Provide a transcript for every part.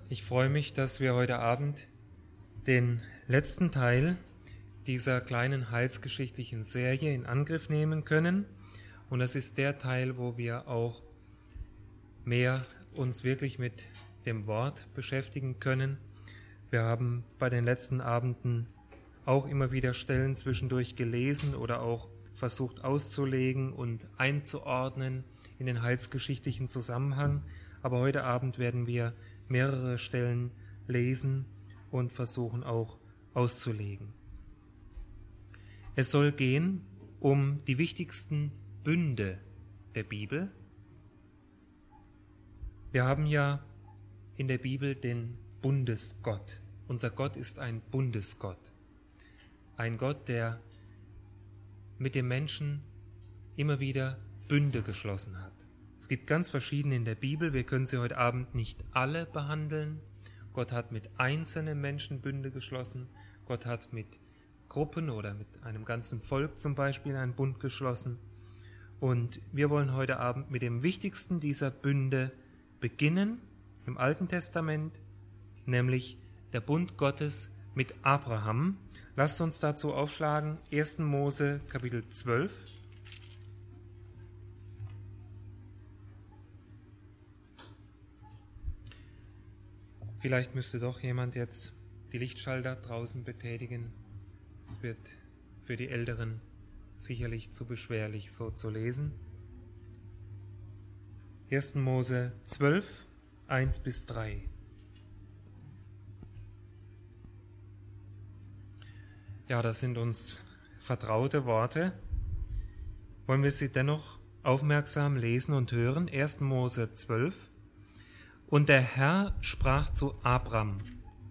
Ich freue mich, dass wir heute Abend den letzten Teil dieser kleinen heilsgeschichtlichen Serie in Angriff nehmen können. Und das ist der Teil, wo wir auch mehr uns wirklich mit dem Wort beschäftigen können. Wir haben bei den letzten Abenden auch immer wieder Stellen zwischendurch gelesen oder auch versucht auszulegen und einzuordnen in den heilsgeschichtlichen Zusammenhang. Aber heute Abend werden wir mehrere Stellen lesen und versuchen auch auszulegen. Es soll gehen um die wichtigsten Bünde der Bibel. Wir haben ja in der Bibel den Bundesgott. Unser Gott ist ein Bundesgott. Ein Gott, der mit dem Menschen immer wieder Bünde geschlossen hat. Es gibt ganz verschiedene in der Bibel, wir können sie heute Abend nicht alle behandeln. Gott hat mit einzelnen Menschen Bünde geschlossen, Gott hat mit Gruppen oder mit einem ganzen Volk zum Beispiel einen Bund geschlossen. Und wir wollen heute Abend mit dem wichtigsten dieser Bünde beginnen, im Alten Testament, nämlich der Bund Gottes mit Abraham. Lasst uns dazu aufschlagen, 1. Mose Kapitel 12. Vielleicht müsste doch jemand jetzt die Lichtschalter draußen betätigen. Es wird für die Älteren sicherlich zu beschwerlich, so zu lesen. 1. Mose 12, 1-3. Ja, das sind uns vertraute Worte. Wollen wir sie dennoch aufmerksam lesen und hören? 1. Mose 12. Und der Herr sprach zu Abram: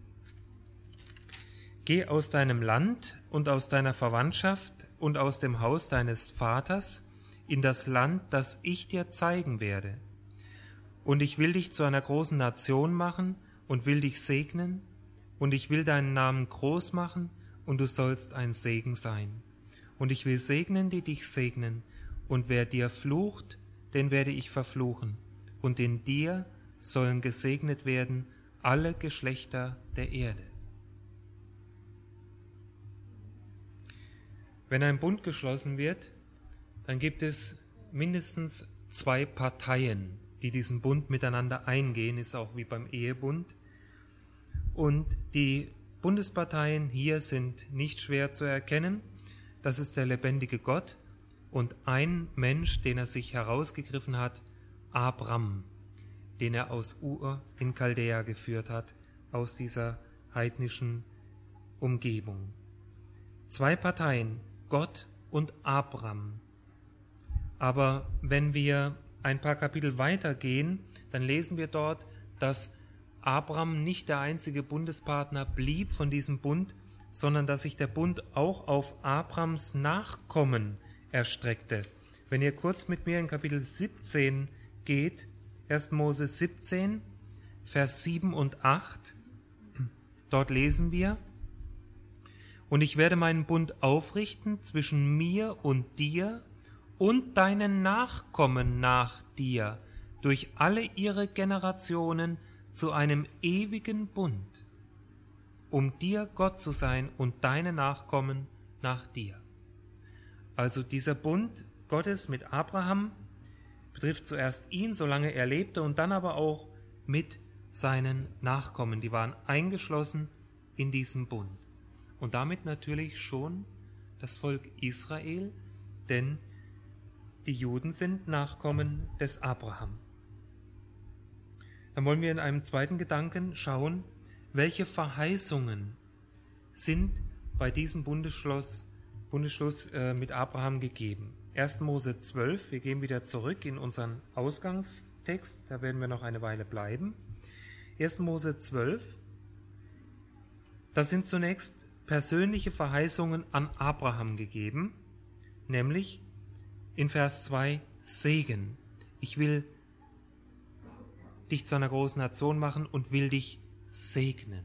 Geh aus deinem Land und aus deiner Verwandtschaft und aus dem Haus deines Vaters in das Land, das ich dir zeigen werde. Und ich will dich zu einer großen Nation machen und will dich segnen, und ich will deinen Namen groß machen, und du sollst ein Segen sein. Und ich will segnen, die dich segnen, und wer dir flucht, den werde ich verfluchen, und in dir sollen gesegnet werden alle Geschlechter der Erde. Wenn ein Bund geschlossen wird, dann gibt es mindestens 2 Parteien, die diesen Bund miteinander eingehen, ist auch wie beim Ehebund. Und die Bundesparteien hier sind nicht schwer zu erkennen. Das ist der lebendige Gott und ein Mensch, den er sich herausgegriffen hat, Abram, den er aus Ur in Chaldea geführt hat, aus dieser heidnischen Umgebung. 2 Parteien, Gott und Abram. Aber wenn wir ein paar Kapitel weitergehen, dann lesen wir dort, dass Abram nicht der einzige Bundespartner blieb von diesem Bund, sondern dass sich der Bund auch auf Abrams Nachkommen erstreckte. Wenn ihr kurz mit mir in Kapitel 17 geht, 1. Mose 17, Vers 7 und 8, dort lesen wir: Und ich werde meinen Bund aufrichten zwischen mir und dir und deinen Nachkommen nach dir durch alle ihre Generationen zu einem ewigen Bund, um dir Gott zu sein und deine Nachkommen nach dir. Also dieser Bund Gottes mit Abraham betrifft zuerst ihn, solange er lebte, und dann aber auch mit seinen Nachkommen. Die waren eingeschlossen in diesem Bund. Und damit natürlich schon das Volk Israel, denn die Juden sind Nachkommen des Abraham. Dann wollen wir in einem zweiten Gedanken schauen, welche Verheißungen sind bei diesem Bundesschluss mit Abraham gegeben. 1. Mose 12, wir gehen wieder zurück in unseren Ausgangstext, da werden wir noch eine Weile bleiben. 1. Mose 12, das sind zunächst persönliche Verheißungen an Abraham gegeben, nämlich in Vers 2 Segen. Ich will dich zu einer großen Nation machen und will dich segnen.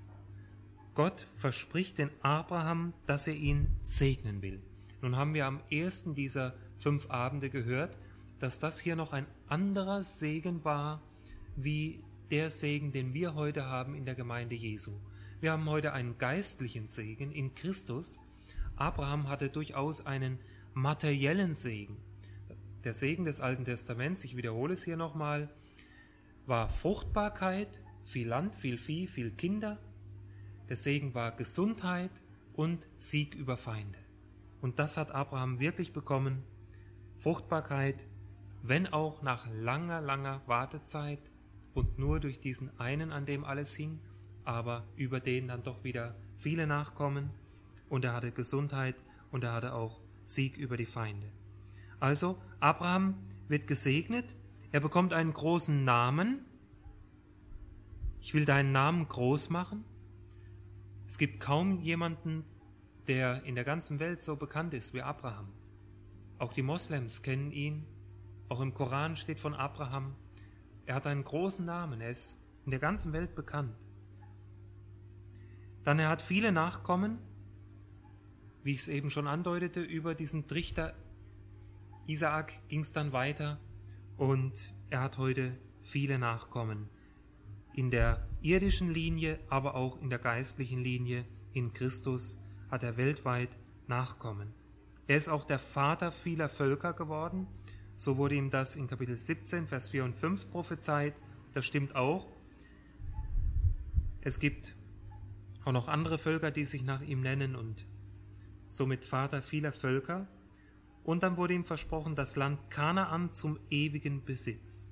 Gott verspricht den Abraham, dass er ihn segnen will. Nun haben wir am ersten dieser 5 Abende gehört, dass das hier noch ein anderer Segen war, wie der Segen, den wir heute haben in der Gemeinde Jesu. Wir haben heute einen geistlichen Segen in Christus. Abraham hatte durchaus einen materiellen Segen. Der Segen des Alten Testaments, ich wiederhole es hier nochmal, war Fruchtbarkeit, viel Land, viel Vieh, viel Kinder. Der Segen war Gesundheit und Sieg über Feinde. Und das hat Abraham wirklich bekommen. Fruchtbarkeit, wenn auch nach langer, langer Wartezeit und nur durch diesen einen, an dem alles hing, aber über den dann doch wieder viele Nachkommen. Und er hatte Gesundheit und er hatte auch Sieg über die Feinde. Also Abraham wird gesegnet, er bekommt einen großen Namen. Ich will deinen Namen groß machen. Es gibt kaum jemanden, der in der ganzen Welt so bekannt ist wie Abraham. Auch die Moslems kennen ihn, auch im Koran steht von Abraham. Er hat einen großen Namen, er ist in der ganzen Welt bekannt. Dann er hat viele Nachkommen, wie ich es eben schon andeutete, über diesen Trichter Isaak ging es dann weiter und er hat heute viele Nachkommen. In der irdischen Linie, aber auch in der geistlichen Linie in Christus hat er weltweit Nachkommen. Er ist auch der Vater vieler Völker geworden. So wurde ihm das in Kapitel 17, Vers 4 und 5 prophezeit. Das stimmt auch. Es gibt auch noch andere Völker, die sich nach ihm nennen und somit Vater vieler Völker. Und dann wurde ihm versprochen, das Land Kanaan zum ewigen Besitz.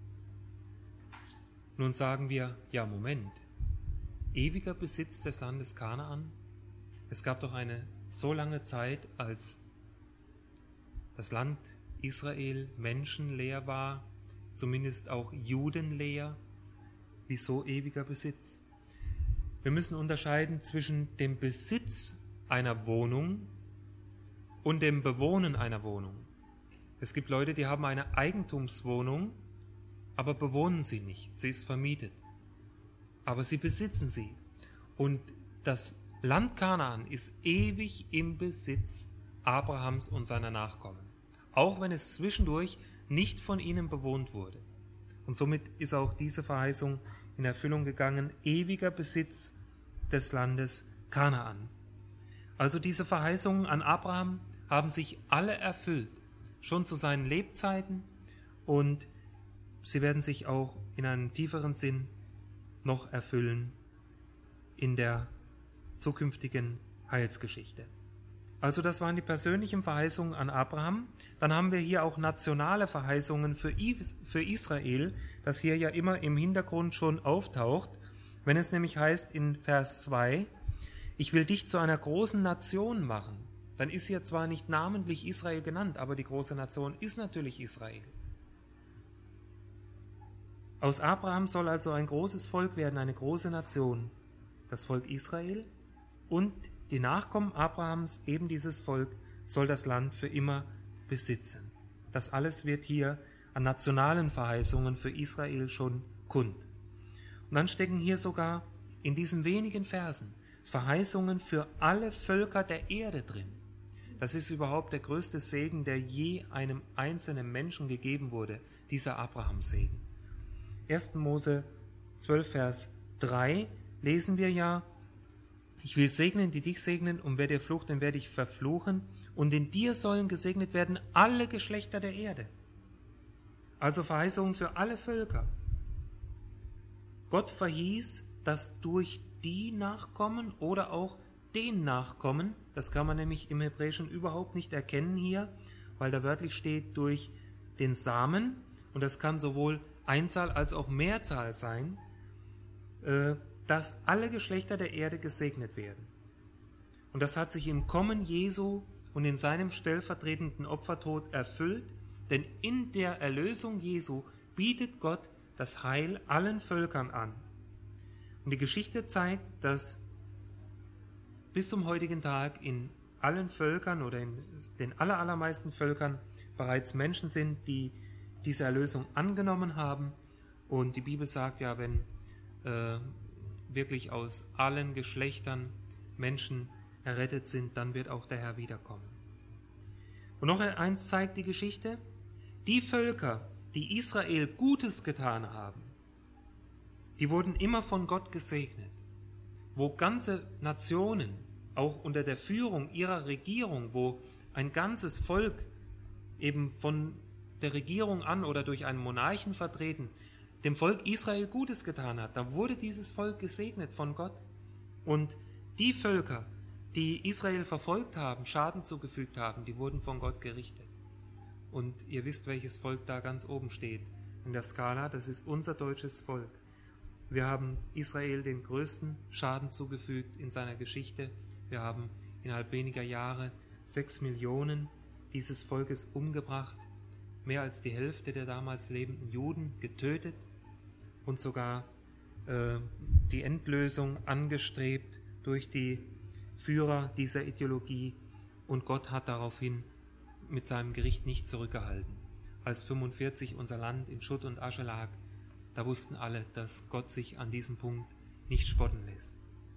Nun sagen wir, ja Moment, ewiger Besitz des Landes Kanaan? Es gab doch eine so lange Zeit, als das Land Israel menschenleer war, zumindest auch judenleer. Wieso ewiger Besitz? Wir müssen unterscheiden zwischen dem Besitz einer Wohnung und dem Bewohnen einer Wohnung. Es gibt Leute, die haben eine Eigentumswohnung, aber bewohnen sie nicht. Sie ist vermietet. Aber sie besitzen sie. Und das Land Kanaan ist ewig im Besitz Abrahams und seiner Nachkommen. Auch wenn es zwischendurch nicht von ihnen bewohnt wurde. Und somit ist auch diese Verheißung in Erfüllung gegangen, ewiger Besitz des Landes Kanaan. Also diese Verheißungen an Abraham haben sich alle erfüllt, schon zu seinen Lebzeiten, und sie werden sich auch in einem tieferen Sinn noch erfüllen in der zukünftigen Heilsgeschichte. Also das waren die persönlichen Verheißungen an Abraham. Dann haben wir hier auch nationale Verheißungen für Israel, das hier ja immer im Hintergrund schon auftaucht, wenn es nämlich heißt in Vers 2, ich will dich zu einer großen Nation machen. Dann ist hier zwar nicht namentlich Israel genannt, aber die große Nation ist natürlich Israel. Aus Abraham soll also ein großes Volk werden, eine große Nation, das Volk Israel, und die Nachkommen Abrahams, eben dieses Volk, soll das Land für immer besitzen. Das alles wird hier an nationalen Verheißungen für Israel schon kund. Und dann stecken hier sogar in diesen wenigen Versen Verheißungen für alle Völker der Erde drin. Das ist überhaupt der größte Segen, der je einem einzelnen Menschen gegeben wurde, dieser Abraham-Segen. 1. Mose 12, Vers 3 lesen wir ja, ich will segnen, die dich segnen, und wer dir flucht, den werde ich verfluchen, und in dir sollen gesegnet werden alle Geschlechter der Erde. Also Verheißungen für alle Völker. Gott verhieß, dass durch die Nachkommen oder auch den Nachkommen, das kann man nämlich im Hebräischen überhaupt nicht erkennen hier, weil da wörtlich steht durch den Samen, und das kann sowohl Einzahl als auch Mehrzahl sein, dass alle Geschlechter der Erde gesegnet werden. Und das hat sich im Kommen Jesu und in seinem stellvertretenden Opfertod erfüllt, denn in der Erlösung Jesu bietet Gott das Heil allen Völkern an. Und die Geschichte zeigt, dass bis zum heutigen Tag in allen Völkern oder in den allermeisten Völkern bereits Menschen sind, die diese Erlösung angenommen haben. Und die Bibel sagt ja, wenn wirklich aus allen Geschlechtern Menschen errettet sind, dann wird auch der Herr wiederkommen. Und noch eins zeigt die Geschichte: Die Völker, die Israel Gutes getan haben, die wurden immer von Gott gesegnet, wo ganze Nationen, auch unter der Führung ihrer Regierung, wo ein ganzes Volk eben von der Regierung an oder durch einen Monarchen vertreten, dem Volk Israel Gutes getan hat, da wurde dieses Volk gesegnet von Gott. Und die Völker, die Israel verfolgt haben, Schaden zugefügt haben, die wurden von Gott gerichtet. Und ihr wisst, welches Volk da ganz oben steht in der Skala, das ist unser deutsches Volk. Wir haben Israel den größten Schaden zugefügt in seiner Geschichte. Wir haben innerhalb weniger Jahre 6 Millionen dieses Volkes umgebracht, mehr als die Hälfte der damals lebenden Juden getötet und sogar die Endlösung angestrebt durch die Führer dieser Ideologie. Und Gott hat daraufhin mit seinem Gericht nicht zurückgehalten. Als 1945 unser Land in Schutt und Asche lag, da wussten alle, dass Gott sich an diesem Punkt nicht spotten lässt.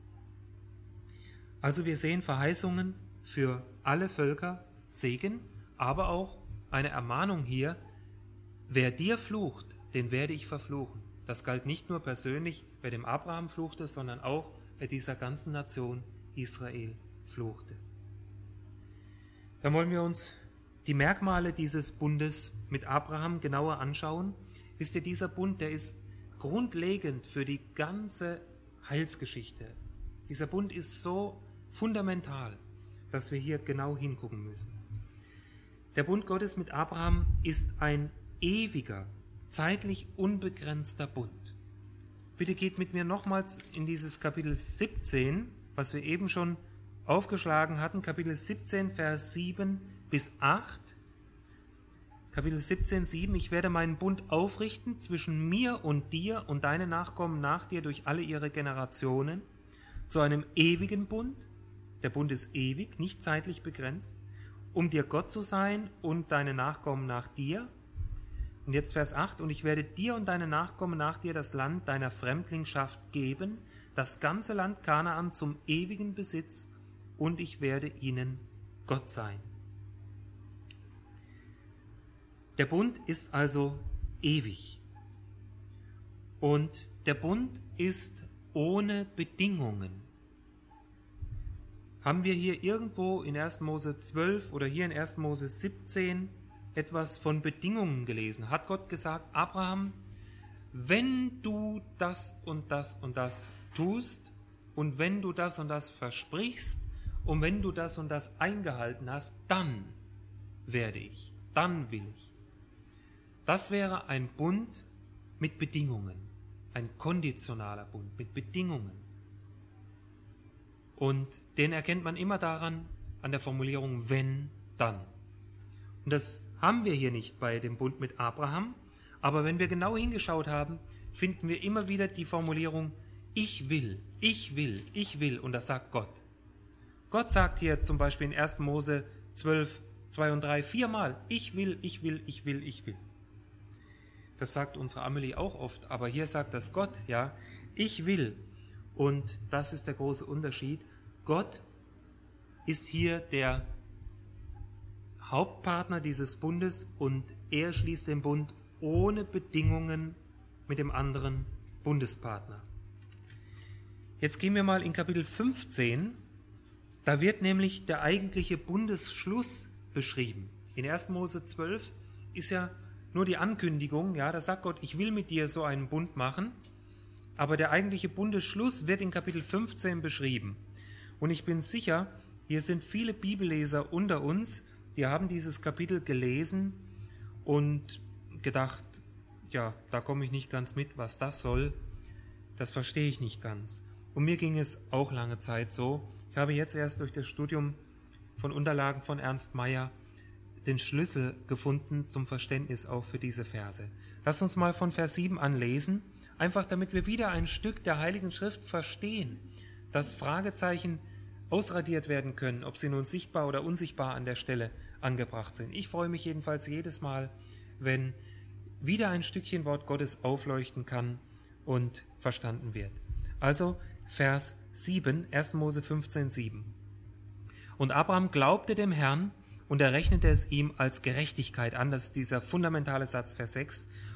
Also wir sehen Verheißungen für alle Völker, Segen, aber auch eine Ermahnung hier: Wer dir flucht, den werde ich verfluchen. Das galt nicht nur persönlich, wer dem Abraham fluchte, sondern auch, wer dieser ganzen Nation Israel fluchte. Dann wollen wir uns die Merkmale dieses Bundes mit Abraham genauer anschauen. Wisst ihr, dieser Bund, der ist grundlegend für die ganze Heilsgeschichte. Dieser Bund ist so fundamental, dass wir hier genau hingucken müssen. Der Bund Gottes mit Abraham ist ein ewiger, zeitlich unbegrenzter Bund. Bitte geht mit mir nochmals in dieses Kapitel 17, was wir eben schon aufgeschlagen hatten, Kapitel 17, Vers 7 bis 8. Kapitel 17, 7: Ich werde meinen Bund aufrichten zwischen mir und dir und deine Nachkommen nach dir durch alle ihre Generationen, zu einem ewigen Bund. Der Bund ist ewig, nicht zeitlich begrenzt, um dir Gott zu sein und deine Nachkommen nach dir. Und jetzt Vers 8: Und ich werde dir und deine Nachkommen nach dir das Land deiner Fremdlingschaft geben, das ganze Land Kanaan zum ewigen Besitz, und ich werde ihnen Gott sein. Der Bund ist also ewig. Und der Bund ist ohne Bedingungen. Haben wir hier irgendwo in 1. Mose 12 oder hier in 1. Mose 17 etwas von Bedingungen gelesen? Hat Gott gesagt: Abraham, wenn du das und das und das tust und wenn du das und das versprichst und wenn du das und das eingehalten hast, dann werde ich, dann will ich. Das wäre ein Bund mit Bedingungen, ein konditionaler Bund mit Bedingungen. Und den erkennt man immer daran, an der Formulierung wenn, dann. Und das haben wir hier nicht bei dem Bund mit Abraham, aber wenn wir genau hingeschaut haben, finden wir immer wieder die Formulierung ich will, ich will, ich will, und das sagt Gott. Gott sagt hier zum Beispiel in 1. Mose 12, 2 und 3 viermal: Ich will, ich will, ich will, ich will. Das sagt unsere Amelie auch oft, aber hier sagt das Gott, ja, ich will. Und das ist der große Unterschied. Gott ist hier der Hauptpartner dieses Bundes und er schließt den Bund ohne Bedingungen mit dem anderen Bundespartner. Jetzt gehen wir mal in Kapitel 15. Da wird nämlich der eigentliche Bundesschluss beschrieben. In 1. Mose 12 ist ja nur die Ankündigung, ja, da sagt Gott: Ich will mit dir so einen Bund machen, aber der eigentliche Bundesschluss wird in Kapitel 15 beschrieben. Und ich bin sicher, hier sind viele Bibelleser unter uns, die haben dieses Kapitel gelesen und gedacht, ja, da komme ich nicht ganz mit, was das soll, das verstehe ich nicht ganz. Und mir ging es auch lange Zeit so. Ich habe jetzt erst durch das Studium von Unterlagen von Ernst Mayr den Schlüssel gefunden zum Verständnis auch für diese Verse. Lass uns mal von Vers 7 an lesen, einfach damit wir wieder ein Stück der Heiligen Schrift verstehen, dass Fragezeichen ausradiert werden können, ob sie nun sichtbar oder unsichtbar an der Stelle angebracht sind. Ich freue mich jedenfalls jedes Mal, wenn wieder ein Stückchen Wort Gottes aufleuchten kann und verstanden wird. Also Vers 7, 1. Mose 15, 7. Und Abraham glaubte dem Herrn, und er rechnete es ihm als Gerechtigkeit an, das ist dieser fundamentale Satz, Vers 6,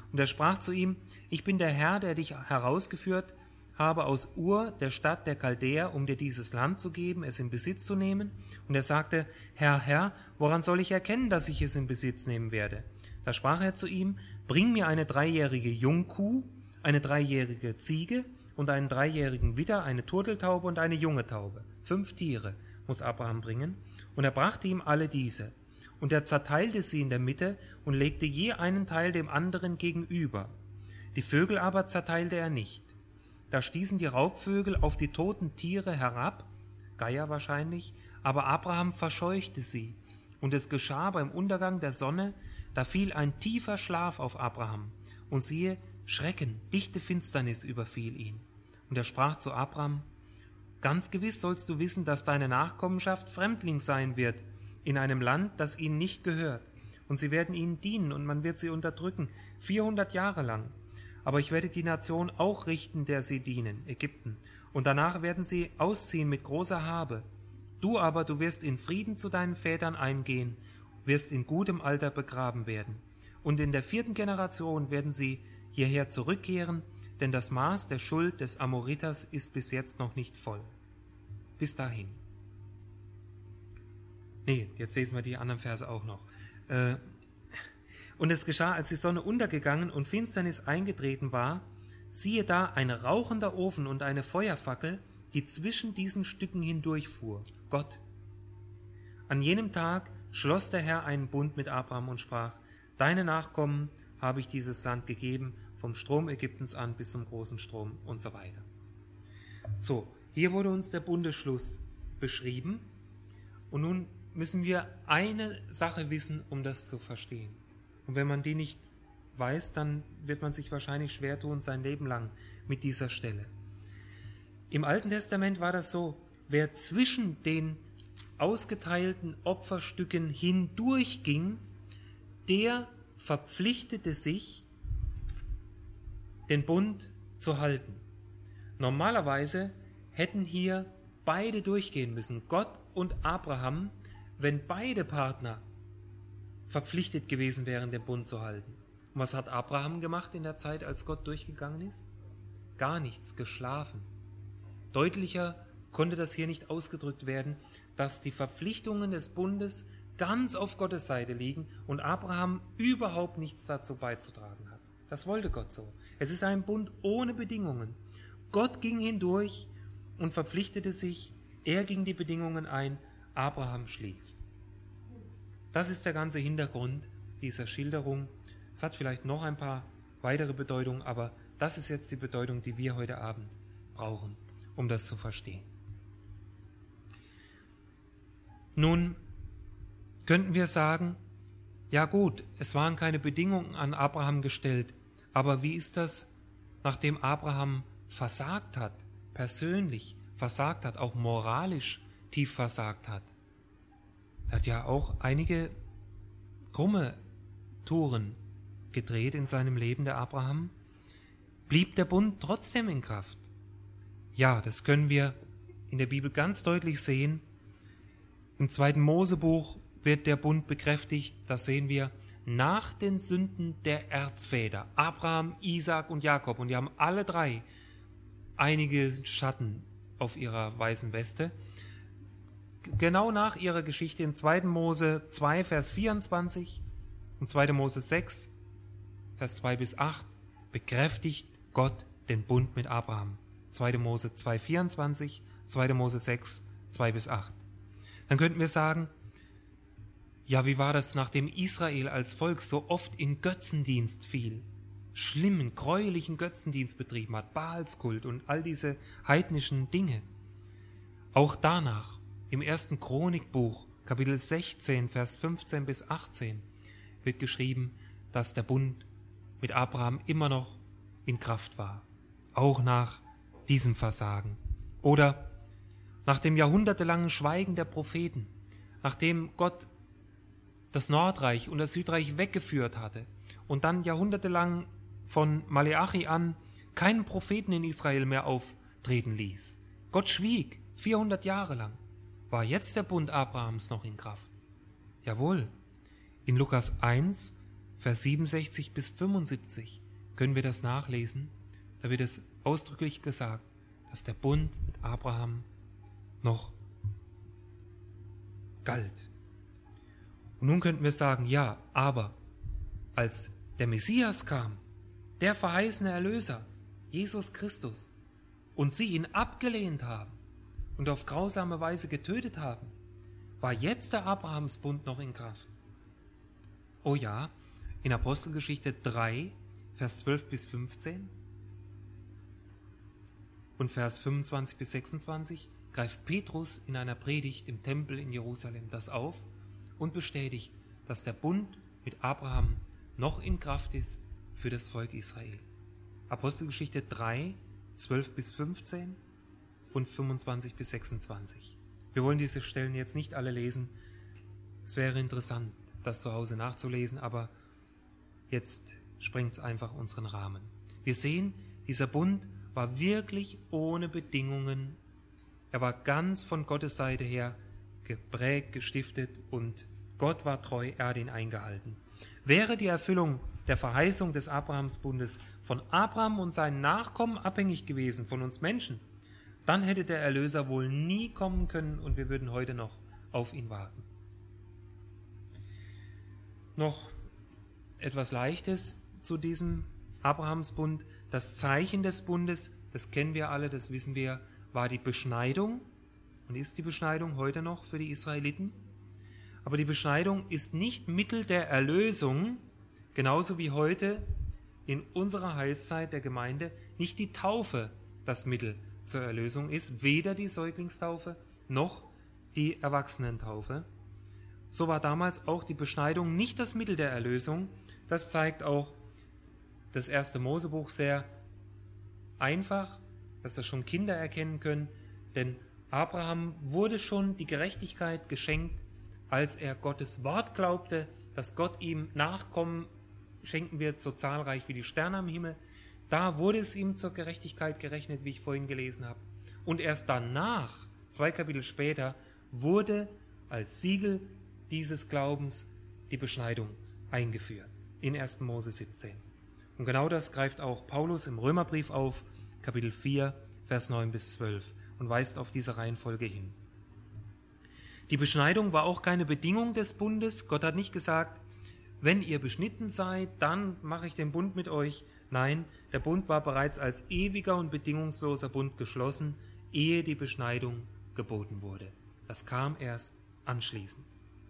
Und er sprach zu ihm: Ich bin der Herr, der dich herausgeführt habe aus Ur, der Stadt der Chaldäer, um dir dieses Land zu geben, es in Besitz zu nehmen. Und er sagte: Herr, Herr, woran soll ich erkennen, dass ich es in Besitz nehmen werde? Da sprach er zu ihm: Bring mir eine 3-jährige Jungkuh, eine 3-jährige Ziege und einen 3-jährigen Widder, eine Turteltaube und eine junge Taube. 5 Tiere muss Abraham bringen. Und er brachte ihm alle diese. Und er zerteilte sie in der Mitte und legte je einen Teil dem anderen gegenüber. Die Vögel aber zerteilte er nicht. Da stießen die Raubvögel auf die toten Tiere herab, Geier wahrscheinlich, aber Abraham verscheuchte sie. Und es geschah beim Untergang der Sonne, da fiel ein tiefer Schlaf auf Abraham. Und siehe, Schrecken, dichte Finsternis überfiel ihn. Und er sprach zu Abraham: Ganz gewiss sollst du wissen, dass deine Nachkommenschaft Fremdling sein wird in einem Land, das ihnen nicht gehört. Und sie werden ihnen dienen und man wird sie unterdrücken, 400 Jahre lang. Aber ich werde die Nation auch richten, der sie dienen, Ägypten. Und danach werden sie ausziehen mit großer Habe. Du aber, du wirst in Frieden zu deinen Vätern eingehen, wirst in gutem Alter begraben werden. Und in der 4. Generation werden sie hierher zurückkehren, denn das Maß der Schuld des Amoriters ist bis jetzt noch nicht voll. Bis dahin. Jetzt lesen wir die anderen Verse auch noch. Und es geschah, als die Sonne untergegangen und Finsternis eingetreten war, siehe da, ein rauchender Ofen und eine Feuerfackel, die zwischen diesen Stücken hindurchfuhr. Gott. An jenem Tag schloss der Herr einen Bund mit Abraham und sprach: Deine Nachkommen habe ich dieses Land gegeben, vom Strom Ägyptens an bis zum großen Strom und so weiter. So, hier wurde uns der Bundesschluss beschrieben und nun müssen wir eine Sache wissen, um das zu verstehen. Und wenn man die nicht weiß, dann wird man sich wahrscheinlich schwer tun, sein Leben lang mit dieser Stelle. Im Alten Testament war das so: Wer zwischen den ausgeteilten Opferstücken hindurchging, der verpflichtete sich, den Bund zu halten. Normalerweise hätten hier beide durchgehen müssen, Gott und Abraham, wenn beide Partner verpflichtet gewesen wären, den Bund zu halten. Und was hat Abraham gemacht in der Zeit, als Gott durchgegangen ist? Gar nichts, geschlafen. Deutlicher konnte das hier nicht ausgedrückt werden, dass die Verpflichtungen des Bundes ganz auf Gottes Seite liegen und Abraham überhaupt nichts dazu beizutragen hat. Das wollte Gott so. Es ist ein Bund ohne Bedingungen. Gott ging hindurch und verpflichtete sich, er ging die Bedingungen ein, Abraham schlief. Das ist der ganze Hintergrund dieser Schilderung. Es hat vielleicht noch ein paar weitere Bedeutungen, aber das ist jetzt die Bedeutung, die wir heute Abend brauchen, um das zu verstehen. Nun könnten wir sagen, ja gut, es waren keine Bedingungen an Abraham gestellt, aber wie ist das, nachdem Abraham versagt hat, persönlich versagt hat, auch moralisch tief versagt hat? Er hat ja auch einige krumme Touren gedreht in seinem Leben, der Abraham. Blieb der Bund trotzdem in Kraft? Ja, das können wir in der Bibel ganz deutlich sehen. Im 2. Mosebuch wird der Bund bekräftigt, das sehen wir, nach den Sünden der Erzväter, Abraham, Isaak und Jakob. Und die haben alle drei einige Schatten auf ihrer weißen Weste. Genau nach ihrer Geschichte in 2. Mose 2, Vers 24 und 2. Mose 6, Vers 2 bis 8 bekräftigt Gott den Bund mit Abraham. 2. Mose 2, 24, 2. Mose 6, 2 bis 8. Dann könnten wir sagen, ja, wie war das, nachdem Israel als Volk so oft in Götzendienst fiel, schlimmen, gräulichen Götzendienst betrieben hat, Baalskult und all diese heidnischen Dinge. Auch danach, im 1. Chronikbuch, Kapitel 16, Vers 15 bis 18, wird geschrieben, dass der Bund mit Abraham immer noch in Kraft war, auch nach diesem Versagen. Oder nach dem jahrhundertelangen Schweigen der Propheten, nachdem Gott das Nordreich und das Südreich weggeführt hatte und dann jahrhundertelang von Maleachi an keinen Propheten in Israel mehr auftreten ließ. Gott schwieg 400 Jahre lang. War jetzt der Bund Abrahams noch in Kraft? Jawohl. In Lukas 1, Vers 67 bis 75 können wir das nachlesen. Da wird es ausdrücklich gesagt, dass der Bund mit Abraham noch galt. Und nun könnten wir sagen, ja, aber als der Messias kam, der verheißene Erlöser, Jesus Christus, und sie ihn abgelehnt haben und auf grausame Weise getötet haben, war jetzt der Abrahamsbund noch in Kraft. Oh ja, in Apostelgeschichte 3, Vers 12 bis 15 und Vers 25 bis 26 greift Petrus in einer Predigt im Tempel in Jerusalem das auf und bestätigt, dass der Bund mit Abraham noch in Kraft ist für das Volk Israel. Apostelgeschichte 3, 12 bis 15 und 25 bis 26. Wir wollen diese Stellen jetzt nicht alle lesen. Es wäre interessant, das zu Hause nachzulesen, aber jetzt sprengt es einfach unseren Rahmen. Wir sehen, dieser Bund war wirklich ohne Bedingungen. Er war ganz von Gottes Seite her geprägt, gestiftet und Gott war treu, er hat ihn eingehalten. Wäre die Erfüllung der Verheißung des Abrahamsbundes von Abraham und seinen Nachkommen abhängig gewesen, von uns Menschen, dann hätte der Erlöser wohl nie kommen können und wir würden heute noch auf ihn warten. Noch etwas Leichtes zu diesem Abrahamsbund. Das Zeichen des Bundes, das kennen wir alle, das wissen wir, war die Beschneidung und ist die Beschneidung heute noch für die Israeliten. Aber die Beschneidung ist nicht Mittel der Erlösung, genauso wie heute in unserer Heilszeit der Gemeinde nicht die Taufe das Mittel zur Erlösung ist, weder die Säuglingstaufe noch die Erwachsenentaufe. So war damals auch die Beschneidung nicht das Mittel der Erlösung. Das zeigt auch das 1. Mosebuch sehr einfach, dass das schon Kinder erkennen können, denn Abraham wurde schon die Gerechtigkeit geschenkt, als er Gottes Wort glaubte, dass Gott ihm Nachkommen schenken wird, so zahlreich wie die Sterne am Himmel. Da wurde es ihm zur Gerechtigkeit gerechnet, wie ich vorhin gelesen habe. Und erst danach, 2 Kapitel später, wurde als Siegel dieses Glaubens die Beschneidung eingeführt, in 1. Mose 17. Und genau das greift auch Paulus im Römerbrief auf, Kapitel 4, Vers 9 bis 12, und weist auf diese Reihenfolge hin. Die Beschneidung war auch keine Bedingung des Bundes. Gott hat nicht gesagt, wenn ihr beschnitten seid, dann mache ich den Bund mit euch. Nein, der Bund war bereits als ewiger und bedingungsloser Bund geschlossen, ehe die Beschneidung geboten wurde. Das kam erst anschließend.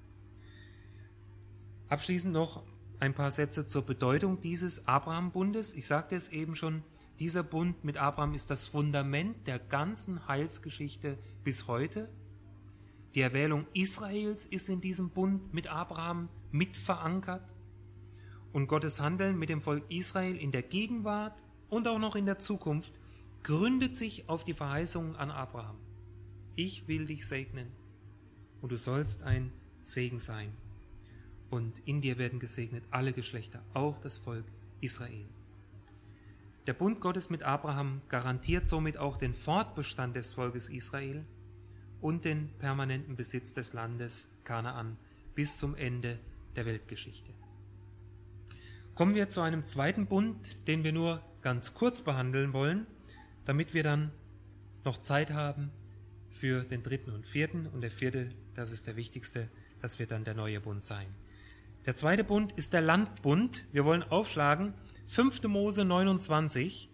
Abschließend noch ein paar Sätze zur Bedeutung dieses Abraham-Bundes. Ich sagte es eben schon, dieser Bund mit Abraham ist das Fundament der ganzen Heilsgeschichte bis heute. Die Erwählung Israels ist in diesem Bund mit Abraham mit verankert. Und Gottes Handeln mit dem Volk Israel in der Gegenwart und auch noch in der Zukunft gründet sich auf die Verheißungen an Abraham. Ich will dich segnen und du sollst ein Segen sein. Und in dir werden gesegnet alle Geschlechter, auch das Volk Israel. Der Bund Gottes mit Abraham garantiert somit auch den Fortbestand des Volkes Israel und den permanenten Besitz des Landes Kanaan bis zum Ende der Weltgeschichte. Kommen wir zu einem zweiten Bund, den wir nur ganz kurz behandeln wollen, damit wir dann noch Zeit haben für den dritten und vierten. Und der vierte, das ist der wichtigste, das wird dann der neue Bund sein. Der zweite Bund ist der Landbund. Wir wollen aufschlagen 5. Mose 29.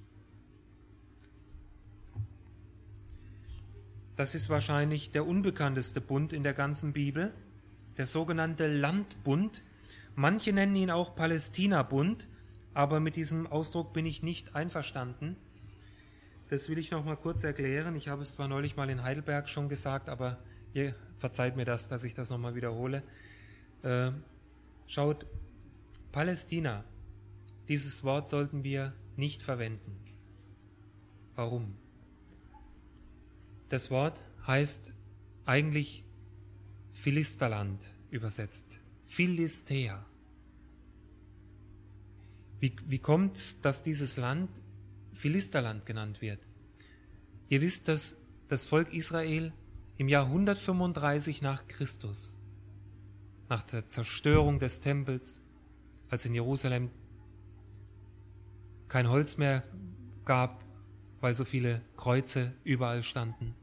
Das ist wahrscheinlich der unbekannteste Bund in der ganzen Bibel, der sogenannte Landbund. Manche nennen ihn auch Palästina-Bund, aber mit diesem Ausdruck bin ich nicht einverstanden. Das will ich noch mal kurz erklären. Ich habe es zwar neulich mal in Heidelberg schon gesagt, aber ihr verzeiht mir das, dass ich das noch mal wiederhole. Schaut, Palästina, dieses Wort sollten wir nicht verwenden. Warum? Das Wort heißt eigentlich Philisterland übersetzt. Philistea. Wie kommt es, dass dieses Land Philisterland genannt wird? Ihr wisst, dass das Volk Israel im Jahr 135 nach Christus, nach der Zerstörung des Tempels, als in Jerusalem kein Holz mehr gab, weil so viele Kreuze überall standen.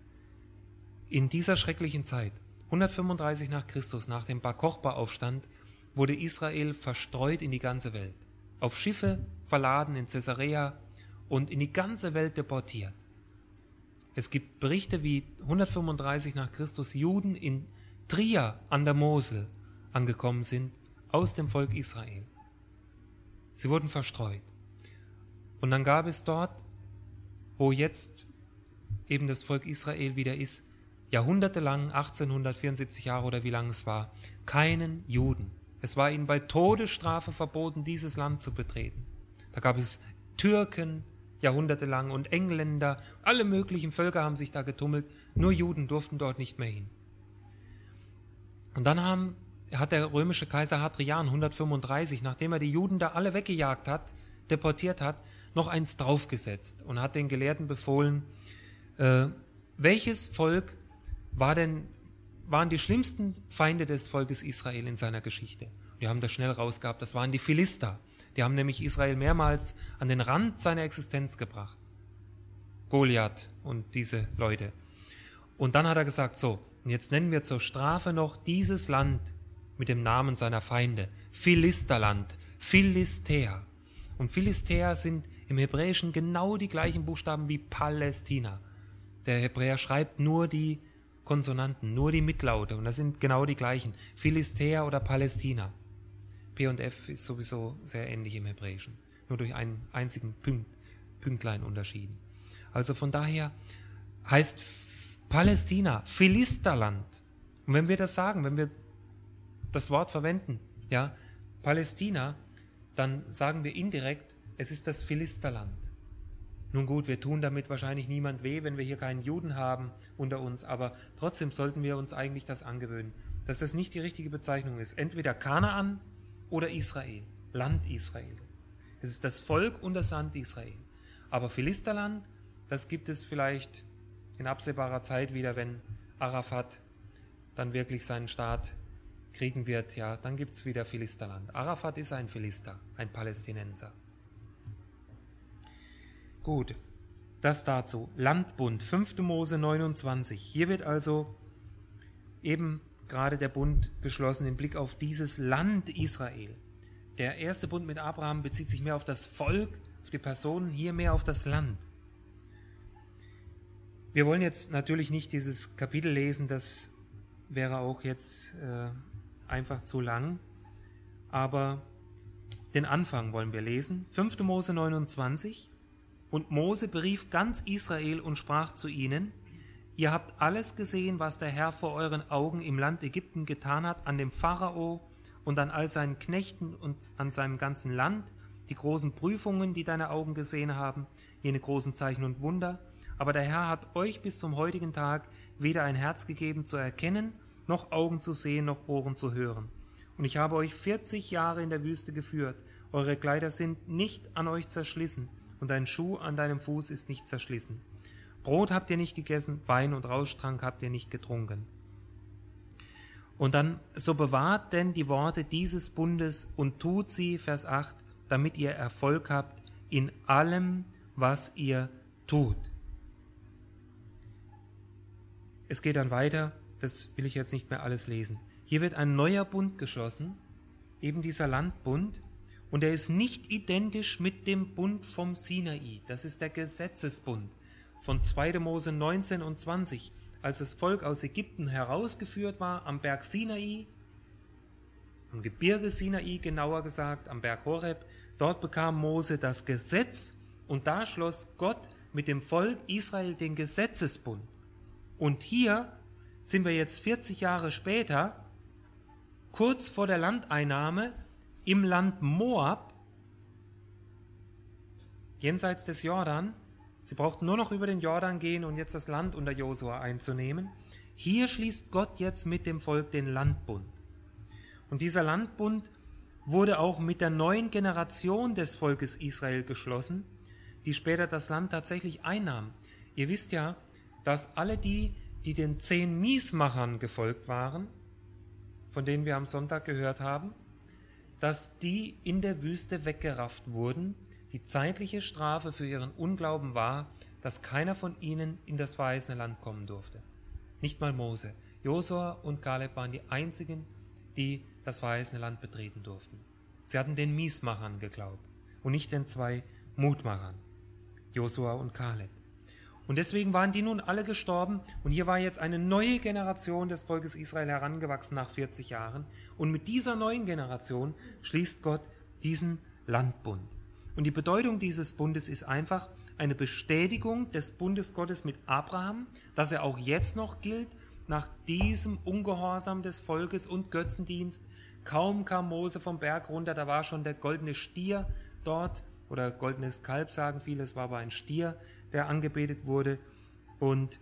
In dieser schrecklichen Zeit, 135 nach Christus, nach dem Bar Kochba-Aufstand, wurde Israel verstreut in die ganze Welt. Auf Schiffe verladen in Caesarea und in die ganze Welt deportiert. Es gibt Berichte, wie 135 nach Christus Juden in Trier an der Mosel angekommen sind, aus dem Volk Israel. Sie wurden verstreut. Und dann gab es dort, wo jetzt eben das Volk Israel wieder ist, jahrhundertelang, 1874 Jahre oder wie lange es war, keinen Juden. Es war ihnen bei Todesstrafe verboten, dieses Land zu betreten. Da gab es Türken jahrhundertelang und Engländer, alle möglichen Völker haben sich da getummelt, nur Juden durften dort nicht mehr hin. Und dann hat der römische Kaiser Hadrian 135, nachdem er die Juden da alle weggejagt hat, deportiert hat, noch eins draufgesetzt und hat den Gelehrten befohlen, welches Volk waren die schlimmsten Feinde des Volkes Israel in seiner Geschichte. Wir haben das schnell rausgehabt, das waren die Philister. Die haben nämlich Israel mehrmals an den Rand seiner Existenz gebracht. Goliath und diese Leute. Und dann hat er gesagt, so, und jetzt nennen wir zur Strafe noch dieses Land mit dem Namen seiner Feinde, Philisterland, Philistea. Und Philistea sind im Hebräischen genau die gleichen Buchstaben wie Palästina. Der Hebräer schreibt nur die Konsonanten, nur die Mitlaute, und das sind genau die gleichen, Philistea oder Palästina. P und F ist sowieso sehr ähnlich im Hebräischen, nur durch einen einzigen Pünktlein unterschieden. Also von daher heißt Palästina Philisterland. Und wenn wir das sagen, wenn wir das Wort verwenden, ja, Palästina, dann sagen wir indirekt, es ist das Philisterland. Nun gut, wir tun damit wahrscheinlich niemand weh, wenn wir hier keinen Juden haben unter uns, aber trotzdem sollten wir uns eigentlich das angewöhnen, dass das nicht die richtige Bezeichnung ist. Entweder Kanaan oder Israel, Land Israel. Es ist das Volk und das Land Israel. Aber Philisterland, das gibt es vielleicht in absehbarer Zeit wieder, wenn Arafat dann wirklich seinen Staat kriegen wird, ja, dann gibt es wieder Philisterland. Arafat ist ein Philister, ein Palästinenser. Gut, das dazu. Landbund, 5. Mose 29. Hier wird also eben gerade der Bund geschlossen im Blick auf dieses Land Israel. Der erste Bund mit Abraham bezieht sich mehr auf das Volk, auf die Personen, hier mehr auf das Land. Wir wollen jetzt natürlich nicht dieses Kapitel lesen, das wäre auch jetzt einfach zu lang, aber den Anfang wollen wir lesen. 5. Mose 29. Und Mose berief ganz Israel und sprach zu ihnen: Ihr habt alles gesehen, was der Herr vor euren Augen im Land Ägypten getan hat, an dem Pharao und an all seinen Knechten und an seinem ganzen Land, die großen Prüfungen, die deine Augen gesehen haben, jene großen Zeichen und Wunder. Aber der Herr hat euch bis zum heutigen Tag weder ein Herz gegeben zu erkennen, noch Augen zu sehen, noch Ohren zu hören. Und ich habe euch 40 Jahre in der Wüste geführt. Eure Kleider sind nicht an euch zerschlissen, und dein Schuh an deinem Fuß ist nicht zerschlissen. Brot habt ihr nicht gegessen, Wein und Rauschtrank habt ihr nicht getrunken. Und dann, so bewahrt denn die Worte dieses Bundes und tut sie, Vers 8, damit ihr Erfolg habt in allem, was ihr tut. Es geht dann weiter, das will ich jetzt nicht mehr alles lesen. Hier wird ein neuer Bund geschlossen, eben dieser Landbund, und er ist nicht identisch mit dem Bund vom Sinai. Das ist der Gesetzesbund von 2. Mose 19 und 20. Als das Volk aus Ägypten herausgeführt war am Berg Sinai, am Gebirge Sinai genauer gesagt, am Berg Horeb, dort bekam Mose das Gesetz und da schloss Gott mit dem Volk Israel den Gesetzesbund. Und hier sind wir jetzt 40 Jahre später, kurz vor der Landeinnahme, im Land Moab, jenseits des Jordan. Sie brauchten nur noch über den Jordan gehen und jetzt das Land unter Josua einzunehmen. Hier schließt Gott jetzt mit dem Volk den Landbund. Und dieser Landbund wurde auch mit der neuen Generation des Volkes Israel geschlossen, die später das Land tatsächlich einnahmen. Ihr wisst ja, dass alle die den 10 Miesmachern gefolgt waren, von denen wir am Sonntag gehört haben, dass die in der Wüste weggerafft wurden, Die zeitliche Strafe für ihren Unglauben war, dass keiner von ihnen in das verheißene Land kommen durfte. Nicht mal Mose. Josua und Kaleb waren die einzigen, die das verheißene Land betreten durften. Sie hatten den Miesmachern geglaubt und nicht den zwei Mutmachern, Josua und Kaleb. Und deswegen waren die nun alle gestorben und hier war jetzt eine neue Generation des Volkes Israel herangewachsen nach 40 Jahren. Und mit dieser neuen Generation schließt Gott diesen Landbund. Und die Bedeutung dieses Bundes ist einfach eine Bestätigung des Bundes Gottes mit Abraham, dass er auch jetzt noch gilt, nach diesem Ungehorsam des Volkes und Götzendienst. Kaum kam Mose vom Berg runter, da war schon der goldene Stier dort, oder goldenes Kalb sagen viele, es war aber ein Stier, der angebetet wurde. Und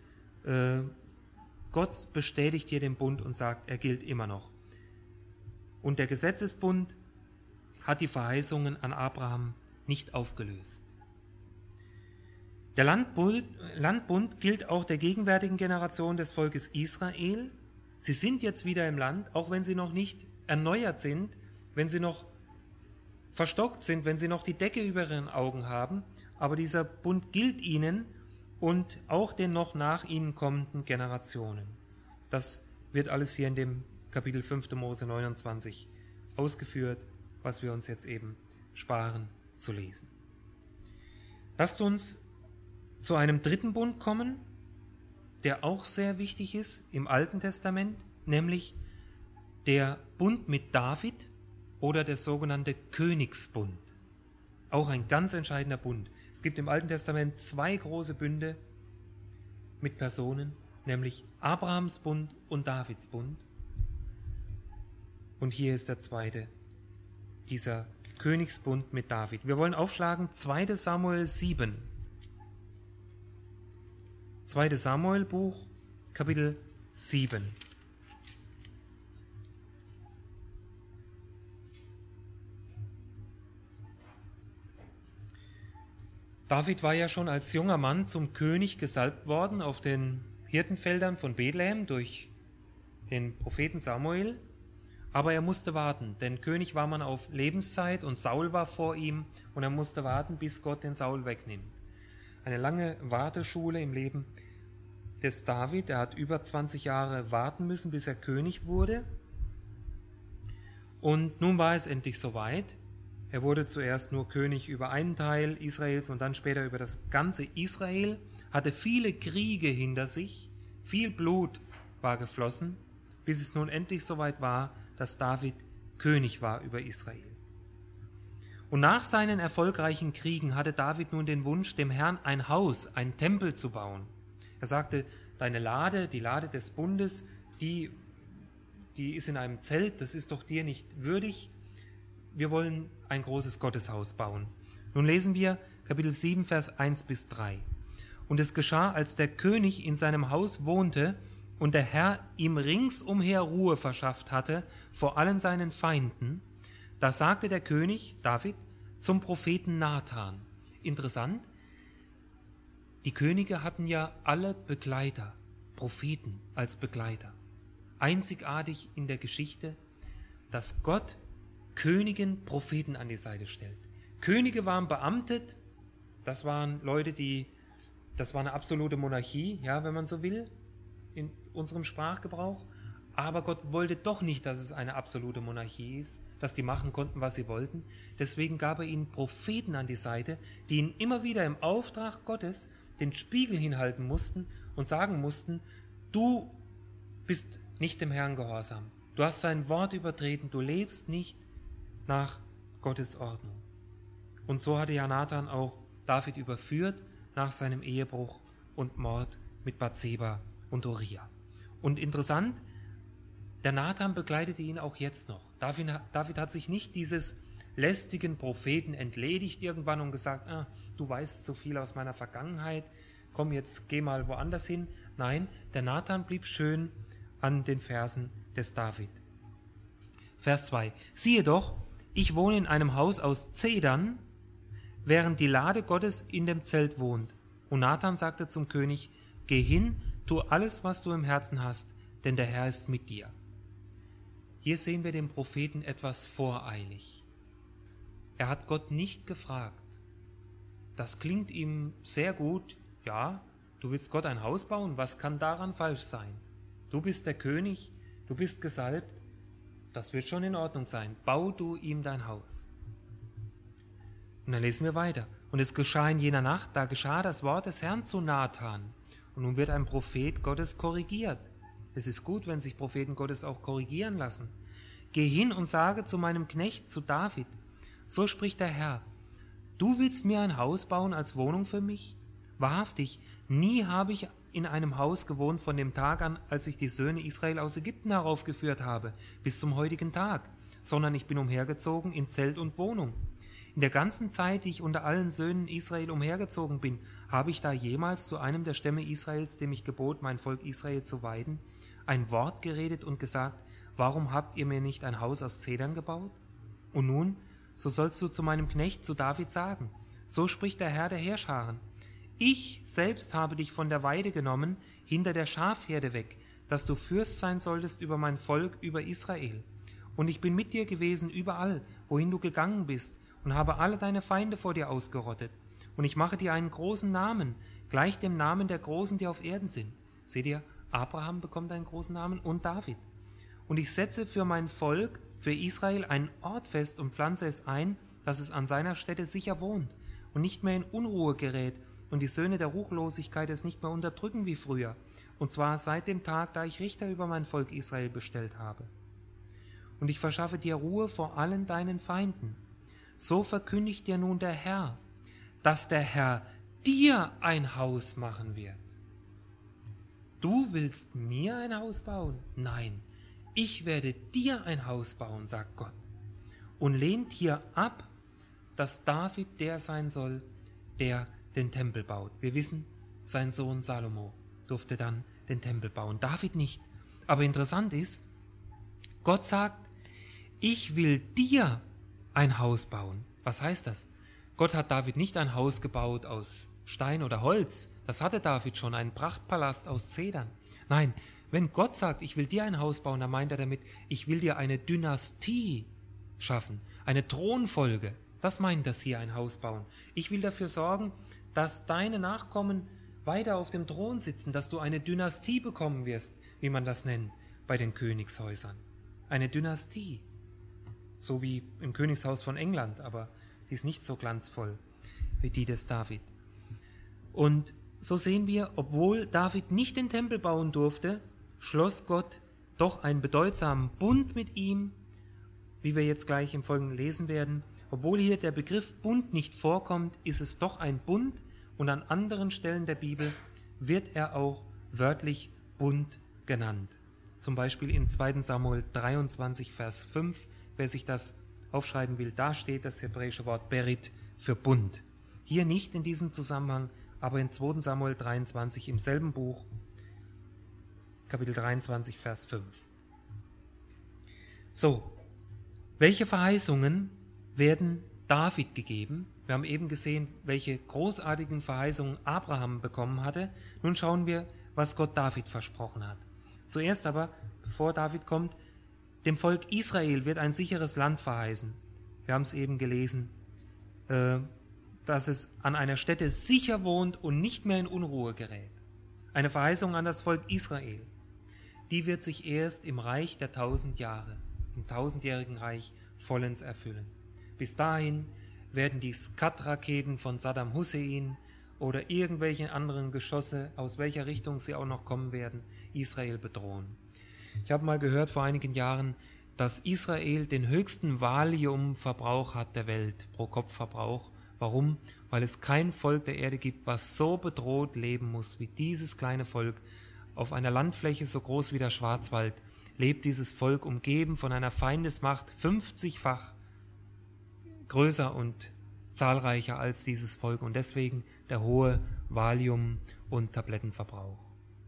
Gott bestätigt hier den Bund und sagt, er gilt immer noch. Und der Gesetzesbund hat die Verheißungen an Abraham nicht aufgelöst. Der Landbund gilt auch der gegenwärtigen Generation des Volkes Israel. Sie sind jetzt wieder im Land, auch wenn sie noch nicht erneuert sind, wenn sie noch verstockt sind, wenn sie noch die Decke über ihren Augen haben. Aber dieser Bund gilt ihnen und auch den noch nach ihnen kommenden Generationen. Das wird alles hier in dem Kapitel 5. Mose 29 ausgeführt, was wir uns jetzt eben sparen zu lesen. Lasst uns zu einem dritten Bund kommen, der auch sehr wichtig ist im Alten Testament, nämlich der Bund mit David oder der sogenannte Königsbund. Auch ein ganz entscheidender Bund. Es gibt im Alten Testament zwei große Bünde mit Personen, nämlich Abrahams Bund und Davids Bund. Und hier ist der zweite, dieser Königsbund mit David. Wir wollen aufschlagen 2. Samuel 7. 2. Samuel Buch, Kapitel 7. David war ja schon als junger Mann zum König gesalbt worden auf den Hirtenfeldern von Bethlehem durch den Propheten Samuel. Aber er musste warten, denn König war man auf Lebenszeit und Saul war vor ihm und er musste warten, bis Gott den Saul wegnimmt. Eine lange Warteschule im Leben des David. Er hat über 20 Jahre warten müssen, bis er König wurde. Und nun war es endlich soweit. Er wurde zuerst nur König über einen Teil Israels und dann später über das ganze Israel, hatte viele Kriege hinter sich, viel Blut war geflossen, bis es nun endlich soweit war, dass David König war über Israel. Und nach seinen erfolgreichen Kriegen hatte David nun den Wunsch, dem Herrn ein Haus, einen Tempel zu bauen. Er sagte, deine Lade, die Lade des Bundes, die ist in einem Zelt, das ist doch dir nicht würdig. Wir wollen ein großes Gotteshaus bauen. Nun lesen wir Kapitel 7, Vers 1 bis 3. Und es geschah, als der König in seinem Haus wohnte und der Herr ihm ringsumher Ruhe verschafft hatte vor allen seinen Feinden, da sagte der König, David, zum Propheten Nathan. Interessant, die Könige hatten ja alle Begleiter, Propheten als Begleiter. Einzigartig in der Geschichte, dass Gott Königen Propheten an die Seite stellt. Könige waren beamtet, das waren Leute, das war eine absolute Monarchie, ja, wenn man so will, in unserem Sprachgebrauch. Aber Gott wollte doch nicht, dass es eine absolute Monarchie ist, dass die machen konnten, was sie wollten. Deswegen gab er ihnen Propheten an die Seite, die ihnen immer wieder im Auftrag Gottes den Spiegel hinhalten mussten und sagen mussten, du bist nicht dem Herrn gehorsam. Du hast sein Wort übertreten, du lebst nicht nach Gottes Ordnung. Und so hatte ja Nathan auch David überführt nach seinem Ehebruch und Mord mit Bathseba und Uriah. Und interessant, der Nathan begleitete ihn auch jetzt noch. David hat sich nicht dieses lästigen Propheten entledigt irgendwann und gesagt, du weißt so viel aus meiner Vergangenheit, komm jetzt, geh mal woanders hin. Nein, der Nathan blieb schön an den Versen des David. Vers 2. Siehe doch, ich wohne in einem Haus aus Zedern, während die Lade Gottes in dem Zelt wohnt. Und Nathan sagte zum König, geh hin, tu alles, was du im Herzen hast, denn der Herr ist mit dir. Hier sehen wir dem Propheten etwas voreilig. Er hat Gott nicht gefragt, das klingt ihm sehr gut. Ja, du willst Gott ein Haus bauen, was kann daran falsch sein? Du bist der König, du bist gesalbt, das wird schon in Ordnung sein. Bau du ihm dein Haus. Und dann lesen wir weiter. Und es geschah in jener Nacht, da geschah das Wort des Herrn zu Nathan. Und nun wird ein Prophet Gottes korrigiert. Es ist gut, wenn sich Propheten Gottes auch korrigieren lassen. Geh hin und sage zu meinem Knecht, zu David, so spricht der Herr, du willst mir ein Haus bauen als Wohnung für mich? Wahrhaftig, nie habe ich in einem Haus gewohnt von dem Tag an, als ich die Söhne Israel aus Ägypten heraufgeführt habe, bis zum heutigen Tag, sondern ich bin umhergezogen in Zelt und Wohnung. In der ganzen Zeit, die ich unter allen Söhnen Israel umhergezogen bin, habe ich da jemals zu einem der Stämme Israels, dem ich gebot, mein Volk Israel zu weiden, ein Wort geredet und gesagt, warum habt ihr mir nicht ein Haus aus Zedern gebaut? Und nun, so sollst du zu meinem Knecht, zu David sagen, so spricht der Herr der Heerscharen, ich selbst habe dich von der Weide genommen, hinter der Schafherde weg, dass du Fürst sein solltest über mein Volk, über Israel. Und ich bin mit dir gewesen überall, wohin du gegangen bist, und habe alle deine Feinde vor dir ausgerottet. Und ich mache dir einen großen Namen, gleich dem Namen der Großen, die auf Erden sind. Seht ihr, Abraham bekommt einen großen Namen und David. Und ich setze für mein Volk, für Israel, einen Ort fest und pflanze es ein, dass es an seiner Stätte sicher wohnt und nicht mehr in Unruhe gerät und die Söhne der Ruchlosigkeit es nicht mehr unterdrücken wie früher, und zwar seit dem Tag, da ich Richter über mein Volk Israel bestellt habe. Und ich verschaffe dir Ruhe vor allen deinen Feinden. So verkündigt dir nun der Herr, dass der Herr dir ein Haus machen wird. Du willst mir ein Haus bauen? Nein, ich werde dir ein Haus bauen, sagt Gott. Und lehnt hier ab, dass David der sein soll, der den Tempel baut. Wir wissen, sein Sohn Salomo durfte dann den Tempel bauen, David nicht. Aber interessant ist, Gott sagt, ich will dir ein Haus bauen. Was heißt das? Gott hat David nicht ein Haus gebaut aus Stein oder Holz. Das hatte David schon, einen Prachtpalast aus Zedern. Nein, wenn Gott sagt, ich will dir ein Haus bauen, dann meint er damit, ich will dir eine Dynastie schaffen, eine Thronfolge. Das meint das hier, ein Haus bauen. Ich will dafür sorgen, dass deine Nachkommen weiter auf dem Thron sitzen, dass du eine Dynastie bekommen wirst, wie man das nennt bei den Königshäusern. Eine Dynastie. So wie im Königshaus von England, aber die ist nicht so glanzvoll wie die des David. Und so sehen wir, obwohl David nicht den Tempel bauen durfte, schloss Gott doch einen bedeutsamen Bund mit ihm, wie wir jetzt gleich im Folgenden lesen werden. Obwohl hier der Begriff Bund nicht vorkommt, ist es doch ein Bund, und an anderen Stellen der Bibel wird er auch wörtlich Bund genannt. Zum Beispiel in 2. Samuel 23, Vers 5, wer sich das aufschreiben will, da steht das hebräische Wort Berit für Bund. Hier nicht in diesem Zusammenhang, aber in 2. Samuel 23 im selben Buch, Kapitel 23, Vers 5. So, welche Verheißungen werden David gegeben? Wir haben eben gesehen, welche großartigen Verheißungen Abraham bekommen hatte. Nun schauen wir, was Gott David versprochen hat. Zuerst aber, bevor David kommt, dem Volk Israel wird ein sicheres Land verheißen. Wir haben es eben gelesen, dass es an einer Stätte sicher wohnt und nicht mehr in Unruhe gerät. Eine Verheißung an das Volk Israel. Die wird sich erst im Reich der 1000 Jahre, im 1000-jährigen Reich, vollends erfüllen. Bis dahin werden die Skat-Raketen von Saddam Hussein oder irgendwelche anderen Geschosse, aus welcher Richtung sie auch noch kommen werden, Israel bedrohen. Ich habe mal gehört vor einigen Jahren, dass Israel den höchsten Valium-Verbrauch hat der Welt, pro Kopfverbrauch. Warum? Weil es kein Volk der Erde gibt, was so bedroht leben muss wie dieses kleine Volk. Auf einer Landfläche so groß wie der Schwarzwald lebt dieses Volk umgeben von einer Feindesmacht 50-fach größer und zahlreicher als dieses Volk und deswegen der hohe Valium- und Tablettenverbrauch.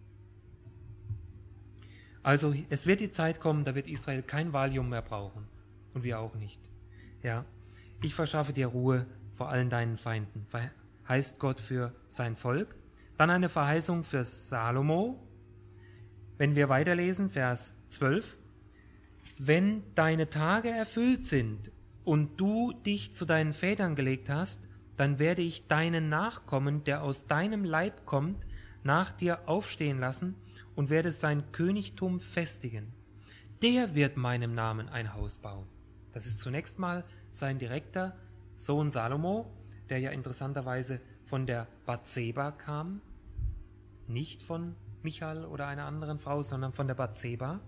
Also es wird die Zeit kommen, da wird Israel kein Valium mehr brauchen und wir auch nicht. Ja, ich verschaffe dir Ruhe vor allen deinen Feinden, heißt Gott für sein Volk. Dann eine Verheißung für Salomo. Wenn wir weiterlesen, Vers 12. Wenn deine Tage erfüllt sind und du dich zu deinen Vätern gelegt hast, dann werde ich deinen Nachkommen, der aus deinem Leib kommt, nach dir aufstehen lassen und werde sein Königtum festigen. Der wird meinem Namen ein Haus bauen. Das ist zunächst mal sein direkter Sohn Salomo, der ja interessanterweise von der Bathseba kam, nicht von Michal oder einer anderen Frau, sondern von der Bathseba.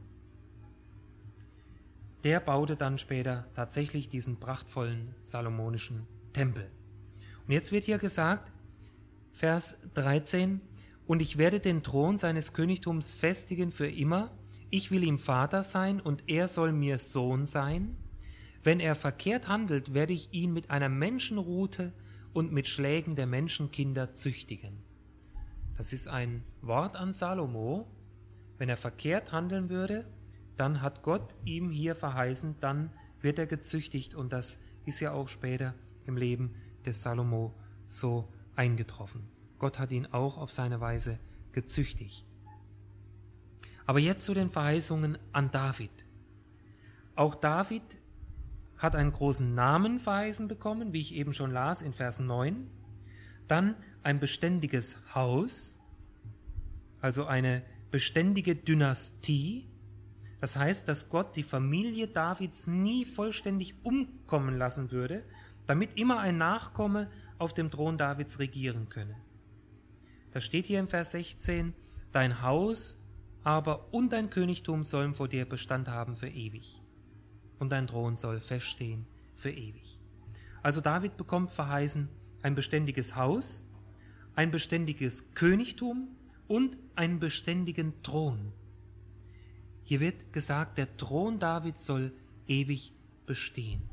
Der baute dann später tatsächlich diesen prachtvollen salomonischen Tempel. Und jetzt wird hier gesagt, Vers 13, und ich werde den Thron seines Königtums festigen für immer, ich will ihm Vater sein und er soll mir Sohn sein. Wenn er verkehrt handelt, werde ich ihn mit einer Menschenrute und mit Schlägen der Menschenkinder züchtigen. Das ist ein Wort an Salomo. Wenn er verkehrt handeln würde, dann hat Gott ihm hier verheißen, dann wird er gezüchtigt. Und das ist ja auch später im Leben des Salomo so eingetroffen. Gott hat ihn auch auf seine Weise gezüchtigt. Aber jetzt zu den Verheißungen an David. Auch David hat einen großen Namen verheißen bekommen, wie ich eben schon las in Vers 9. Dann ein beständiges Haus, also eine beständige Dynastie. Das heißt, dass Gott die Familie Davids nie vollständig umkommen lassen würde, damit immer ein Nachkomme auf dem Thron Davids regieren könne. Das steht hier im Vers 16, dein Haus aber und dein Königtum sollen vor dir Bestand haben für ewig. Und dein Thron soll feststehen für ewig. Also David bekommt verheißen ein beständiges Haus, ein beständiges Königtum und einen beständigen Thron. Hier wird gesagt, der Thron Davids soll ewig bestehen.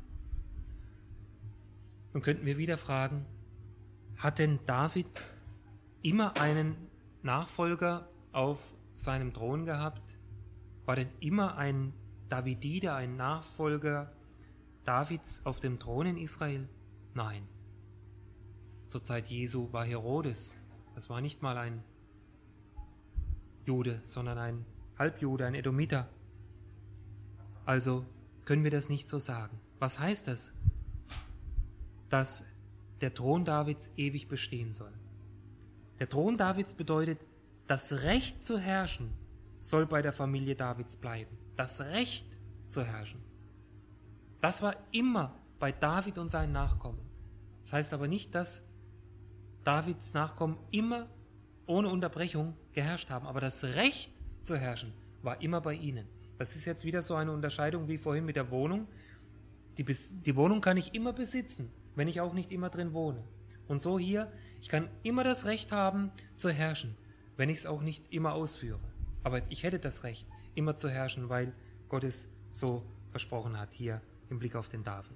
Nun könnten wir wieder fragen, hat denn David immer einen Nachfolger auf seinem Thron gehabt? War denn immer ein Davidide, ein Nachfolger Davids auf dem Thron in Israel? Nein. Zur Zeit Jesu war Herodes. Das war nicht mal ein Jude, sondern ein Halbjude, ein Edomiter. Also können wir das nicht so sagen. Was heißt das? Dass der Thron Davids ewig bestehen soll. Der Thron Davids bedeutet, das Recht zu herrschen soll bei der Familie Davids bleiben. Das Recht zu herrschen. Das war immer bei David und seinen Nachkommen. Das heißt aber nicht, dass Davids Nachkommen immer ohne Unterbrechung geherrscht haben. Aber das Recht zu herrschen war immer bei ihnen. Das ist jetzt wieder so eine Unterscheidung wie vorhin mit der Wohnung. Die Wohnung kann ich immer besitzen, wenn ich auch nicht immer drin wohne. Und so hier, ich kann immer das Recht haben zu herrschen, wenn ich es auch nicht immer ausführe. Aber ich hätte das Recht, immer zu herrschen, weil Gott es so versprochen hat, hier im Blick auf den David.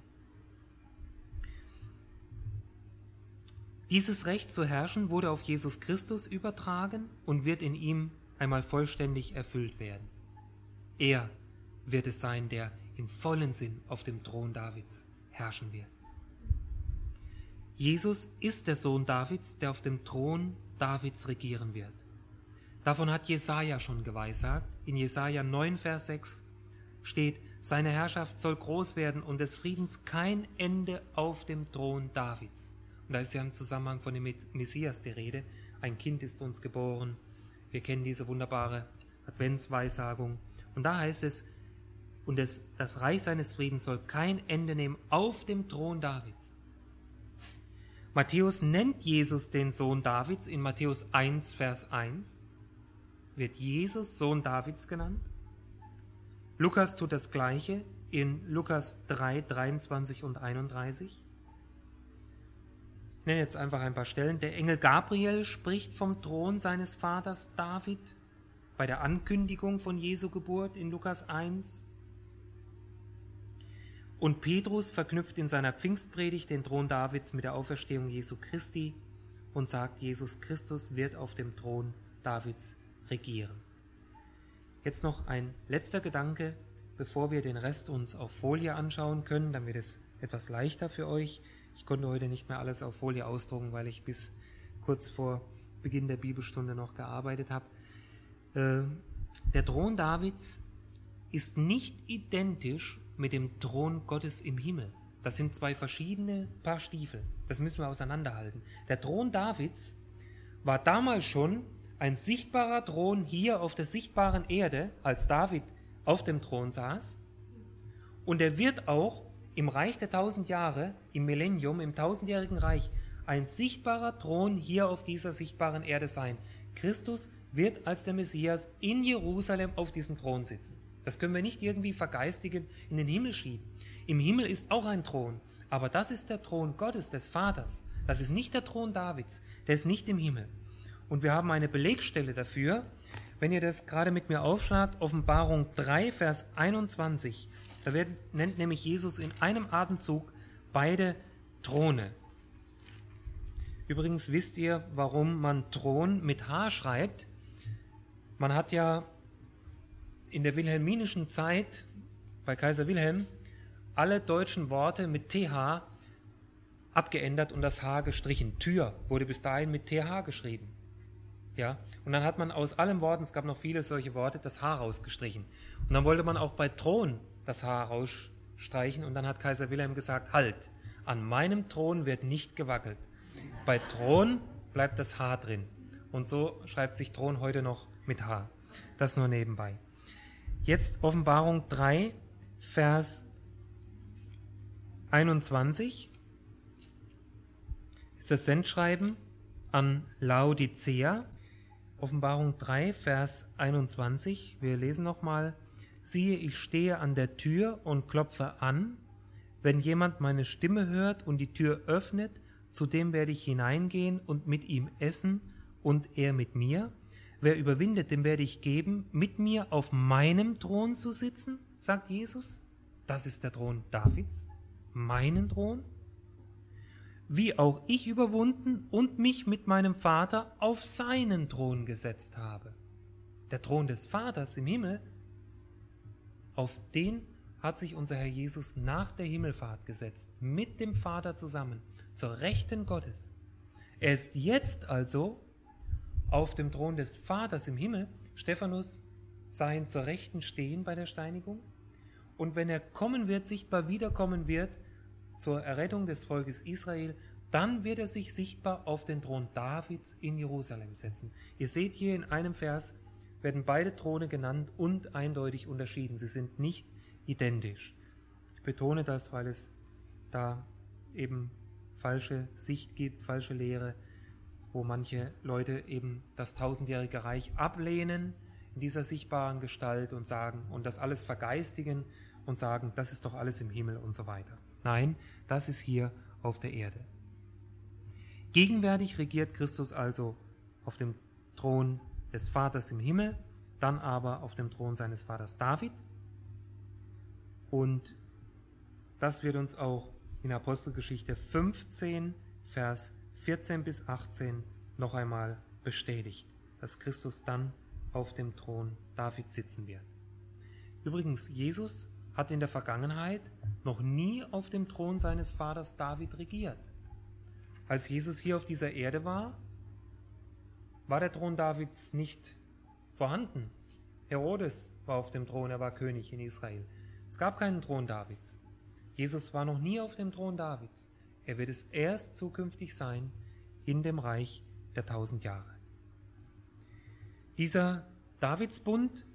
Dieses Recht zu herrschen wurde auf Jesus Christus übertragen und wird in ihm einmal vollständig erfüllt werden. Er wird es sein, der im vollen Sinn auf dem Thron Davids herrschen wird. Jesus ist der Sohn Davids, der auf dem Thron Davids regieren wird. Davon hat Jesaja schon geweissagt. In Jesaja 9, Vers 6 steht, seine Herrschaft soll groß werden und des Friedens kein Ende auf dem Thron Davids. Und da ist ja im Zusammenhang von dem Messias die Rede. Ein Kind ist uns geboren. Wir kennen diese wunderbare Adventsweissagung. Und da heißt es, und das Reich seines Friedens soll kein Ende nehmen auf dem Thron Davids. Matthäus nennt Jesus den Sohn Davids in Matthäus 1, Vers 1. Wird Jesus Sohn Davids genannt. Lukas tut das Gleiche in Lukas 3, 23 und 31. Ich nenne jetzt einfach ein paar Stellen. Der Engel Gabriel spricht vom Thron seines Vaters David bei der Ankündigung von Jesu Geburt in Lukas 1. Und Petrus verknüpft in seiner Pfingstpredigt den Thron Davids mit der Auferstehung Jesu Christi und sagt, Jesus Christus wird auf dem Thron Davids regieren. Jetzt noch ein letzter Gedanke, bevor wir den Rest uns auf Folie anschauen können, dann wird es etwas leichter für euch. Ich konnte heute nicht mehr alles auf Folie ausdrucken, weil ich bis kurz vor Beginn der Bibelstunde noch gearbeitet habe. Der Thron Davids ist nicht identisch mit dem Thron Gottes im Himmel. Das sind zwei verschiedene Paar Stiefel. Das müssen wir auseinanderhalten. Der Thron Davids war damals schon ein sichtbarer Thron hier auf der sichtbaren Erde, als David auf dem Thron saß. Und er wird auch im Reich der 1000 Jahre, im Millennium, im 1000-jährigen Reich, ein sichtbarer Thron hier auf dieser sichtbaren Erde sein. Christus wird als der Messias in Jerusalem auf diesem Thron sitzen. Das können wir nicht irgendwie vergeistigen in den Himmel schieben. Im Himmel ist auch ein Thron, aber das ist der Thron Gottes, des Vaters. Das ist nicht der Thron Davids, der ist nicht im Himmel. Und wir haben eine Belegstelle dafür, wenn ihr das gerade mit mir aufschlagt, Offenbarung 3, Vers 21. Da nennt nämlich Jesus in einem Atemzug beide Throne. Übrigens wisst ihr, warum man Thron mit H schreibt? Man hat ja in der wilhelminischen Zeit bei Kaiser Wilhelm alle deutschen Worte mit TH abgeändert und das H gestrichen. Tür wurde bis dahin mit TH geschrieben. Ja? Und dann hat man aus allen Worten, es gab noch viele solche Worte, das H rausgestrichen. Und dann wollte man auch bei Thron das H rausstreichen und dann hat Kaiser Wilhelm gesagt, halt, an meinem Thron wird nicht gewackelt. Bei Thron bleibt das H drin. Und so schreibt sich Thron heute noch mit H. Das nur nebenbei. Jetzt Offenbarung 3, Vers 21 ist das Sendschreiben an Laodicea. Offenbarung 3, Vers 21. Wir lesen nochmal. Siehe, ich stehe an der Tür und klopfe an. Wenn jemand meine Stimme hört und die Tür öffnet, zu dem werde ich hineingehen und mit ihm essen und er mit mir. Wer überwindet, dem werde ich geben, mit mir auf meinem Thron zu sitzen, sagt Jesus. Das ist der Thron Davids, meinen Thron. Wie auch ich überwunden und mich mit meinem Vater auf seinen Thron gesetzt habe. Der Thron des Vaters im Himmel, auf den hat sich unser Herr Jesus nach der Himmelfahrt gesetzt, mit dem Vater zusammen, zur Rechten Gottes. Er ist jetzt also auf dem Thron des Vaters im Himmel. Stephanus sah ihn zur Rechten stehen bei der Steinigung. Und wenn er kommen wird, sichtbar wiederkommen wird, zur Errettung des Volkes Israel, dann wird er sich sichtbar auf den Thron Davids in Jerusalem setzen. Ihr seht hier in einem Vers, werden beide Throne genannt und eindeutig unterschieden. Sie sind nicht identisch. Ich betone das, weil es da eben falsche Sicht gibt, falsche Lehre, wo manche Leute eben das 1000-jährige Reich ablehnen in dieser sichtbaren Gestalt und sagen und das alles vergeistigen und sagen, das ist doch alles im Himmel und so weiter. Nein, das ist hier auf der Erde. Gegenwärtig regiert Christus also auf dem Thron des Vaters im Himmel, dann aber auf dem Thron seines Vaters David. Und das wird uns auch in Apostelgeschichte 15, Vers 14 bis 18 noch einmal bestätigt, dass Christus dann auf dem Thron Davids sitzen wird. Übrigens, Jesus hat in der Vergangenheit noch nie auf dem Thron seines Vaters David regiert. Als Jesus hier auf dieser Erde war, war der Thron Davids nicht vorhanden. Herodes war auf dem Thron, er war König in Israel. Es gab keinen Thron Davids. Jesus war noch nie auf dem Thron Davids. Er wird es erst zukünftig sein in dem Reich der 1000 Jahre. Dieser Davidsbund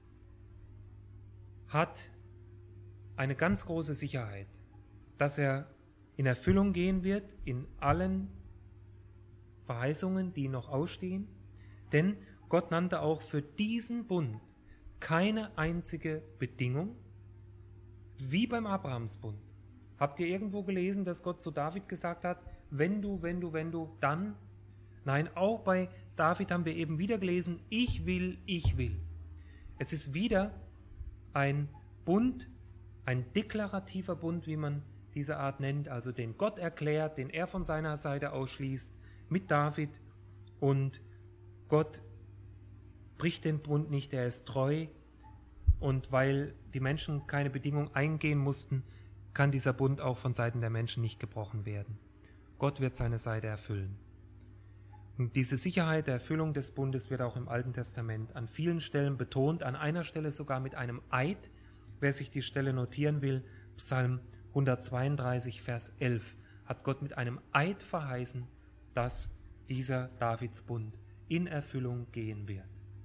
hat eine ganz große Sicherheit, dass er in Erfüllung gehen wird in allen Verheißungen, die noch ausstehen, denn Gott nannte auch für diesen Bund keine einzige Bedingung, wie beim Abrahamsbund. Habt ihr irgendwo gelesen, dass Gott zu David gesagt hat, wenn du, dann? Nein, auch bei David haben wir eben wieder gelesen, ich will, ich will. Es ist wieder ein Bund, ein deklarativer Bund, wie man diese Art nennt, also den Gott erklärt, den er von seiner Seite ausschließt, mit David. Und Gott bricht den Bund nicht, er ist treu. Und weil die Menschen keine Bedingung eingehen mussten, kann dieser Bund auch von Seiten der Menschen nicht gebrochen werden. Gott wird seine Seite erfüllen. Und diese Sicherheit der Erfüllung des Bundes wird auch im Alten Testament an vielen Stellen betont, an einer Stelle sogar mit einem Eid. Wer sich die Stelle notieren will, Psalm 132, Vers 11 hat Gott mit einem Eid verheißen, dass dieser Davidsbund in Erfüllung gehen wird.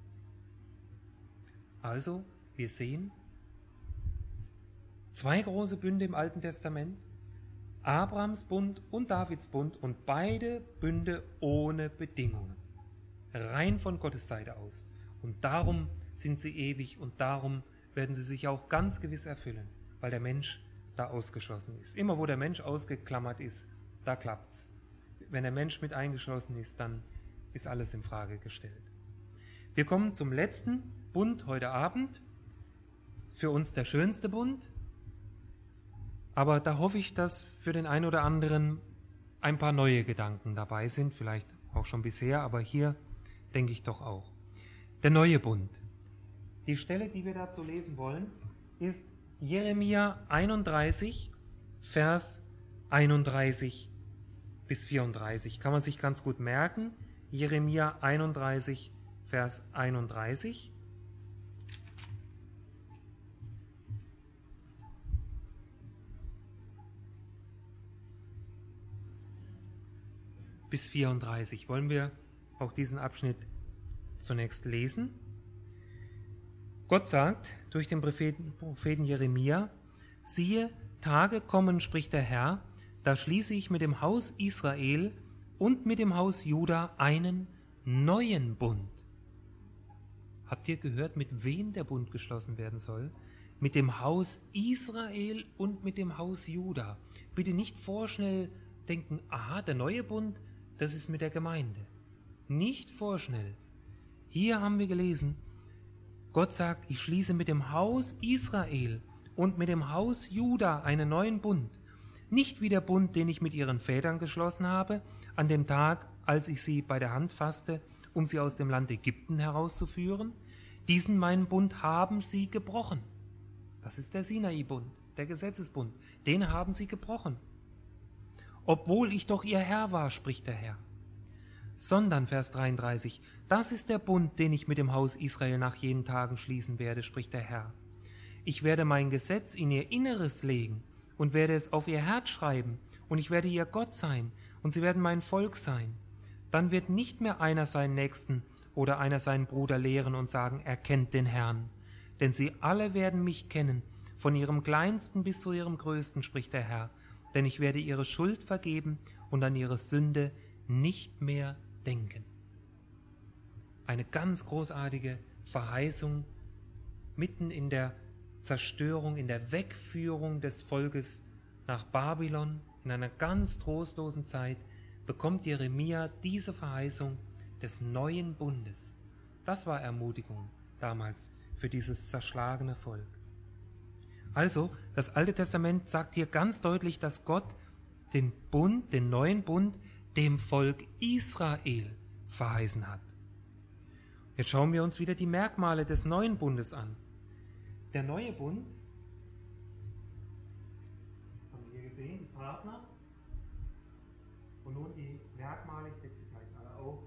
Also, wir sehen 2 große Bünde im Alten Testament, Abrahams Bund und Davids Bund, und beide Bünde ohne Bedingungen, rein von Gottes Seite aus. Und darum sind sie ewig und darum werden sie sich auch ganz gewiss erfüllen, weil der Mensch da ausgeschlossen ist. Immer wo der Mensch ausgeklammert ist, da klappt's. Wenn der Mensch mit eingeschlossen ist, dann ist alles in Frage gestellt. Wir kommen zum letzten Bund heute Abend. Für uns der schönste Bund. Aber da hoffe ich, dass für den einen oder anderen ein paar neue Gedanken dabei sind, vielleicht auch schon bisher, aber hier denke ich doch auch. Der neue Bund. Die Stelle, die wir dazu lesen wollen, ist Jeremia 31, Vers 31 bis 34. Kann man sich ganz gut merken. Jeremia 31, Vers 31. Bis 34. Wollen wir auch diesen Abschnitt zunächst lesen? Gott sagt durch den Propheten Jeremia: Siehe, Tage kommen, spricht der Herr, da schließe ich mit dem Haus Israel und mit dem Haus Juda einen neuen Bund. Habt ihr gehört, mit wem der Bund geschlossen werden soll? Mit dem Haus Israel und mit dem Haus Juda. Bitte nicht vorschnell denken, aha, der neue Bund, das ist mit der Gemeinde. Nicht vorschnell. Hier haben wir gelesen, Gott sagt, ich schließe mit dem Haus Israel und mit dem Haus Juda einen neuen Bund. Nicht wie der Bund, den ich mit ihren Vätern geschlossen habe, an dem Tag, als ich sie bei der Hand fasste, um sie aus dem Land Ägypten herauszuführen. Diesen meinen Bund haben sie gebrochen. Das ist der Sinai-Bund, der Gesetzesbund. Den haben sie gebrochen. Obwohl ich doch ihr Herr war, spricht der Herr. Sondern, Vers 33, das ist der Bund, den ich mit dem Haus Israel nach jenen Tagen schließen werde, spricht der Herr. Ich werde mein Gesetz in ihr Inneres legen und werde es auf ihr Herz schreiben, und ich werde ihr Gott sein, und sie werden mein Volk sein. Dann wird nicht mehr einer seinen Nächsten oder einer seinen Bruder lehren und sagen, er kennt den Herrn. Denn sie alle werden mich kennen, von ihrem Kleinsten bis zu ihrem Größten, spricht der Herr. Denn ich werde ihre Schuld vergeben und an ihre Sünde nicht mehr denken. Eine ganz großartige Verheißung mitten in der Zerstörung, in der Wegführung des Volkes nach Babylon, in einer ganz trostlosen Zeit, bekommt Jeremia diese Verheißung des neuen Bundes. Das war Ermutigung damals für dieses zerschlagene Volk. Also, das Alte Testament sagt hier ganz deutlich, dass Gott den Bund, den neuen Bund, dem Volk Israel verheißen hat. Jetzt schauen wir uns wieder die Merkmale des neuen Bundes an. Der neue Bund, haben wir hier gesehen, die Partner, und nun die Merkmale, ich decke sie gleich alle auf.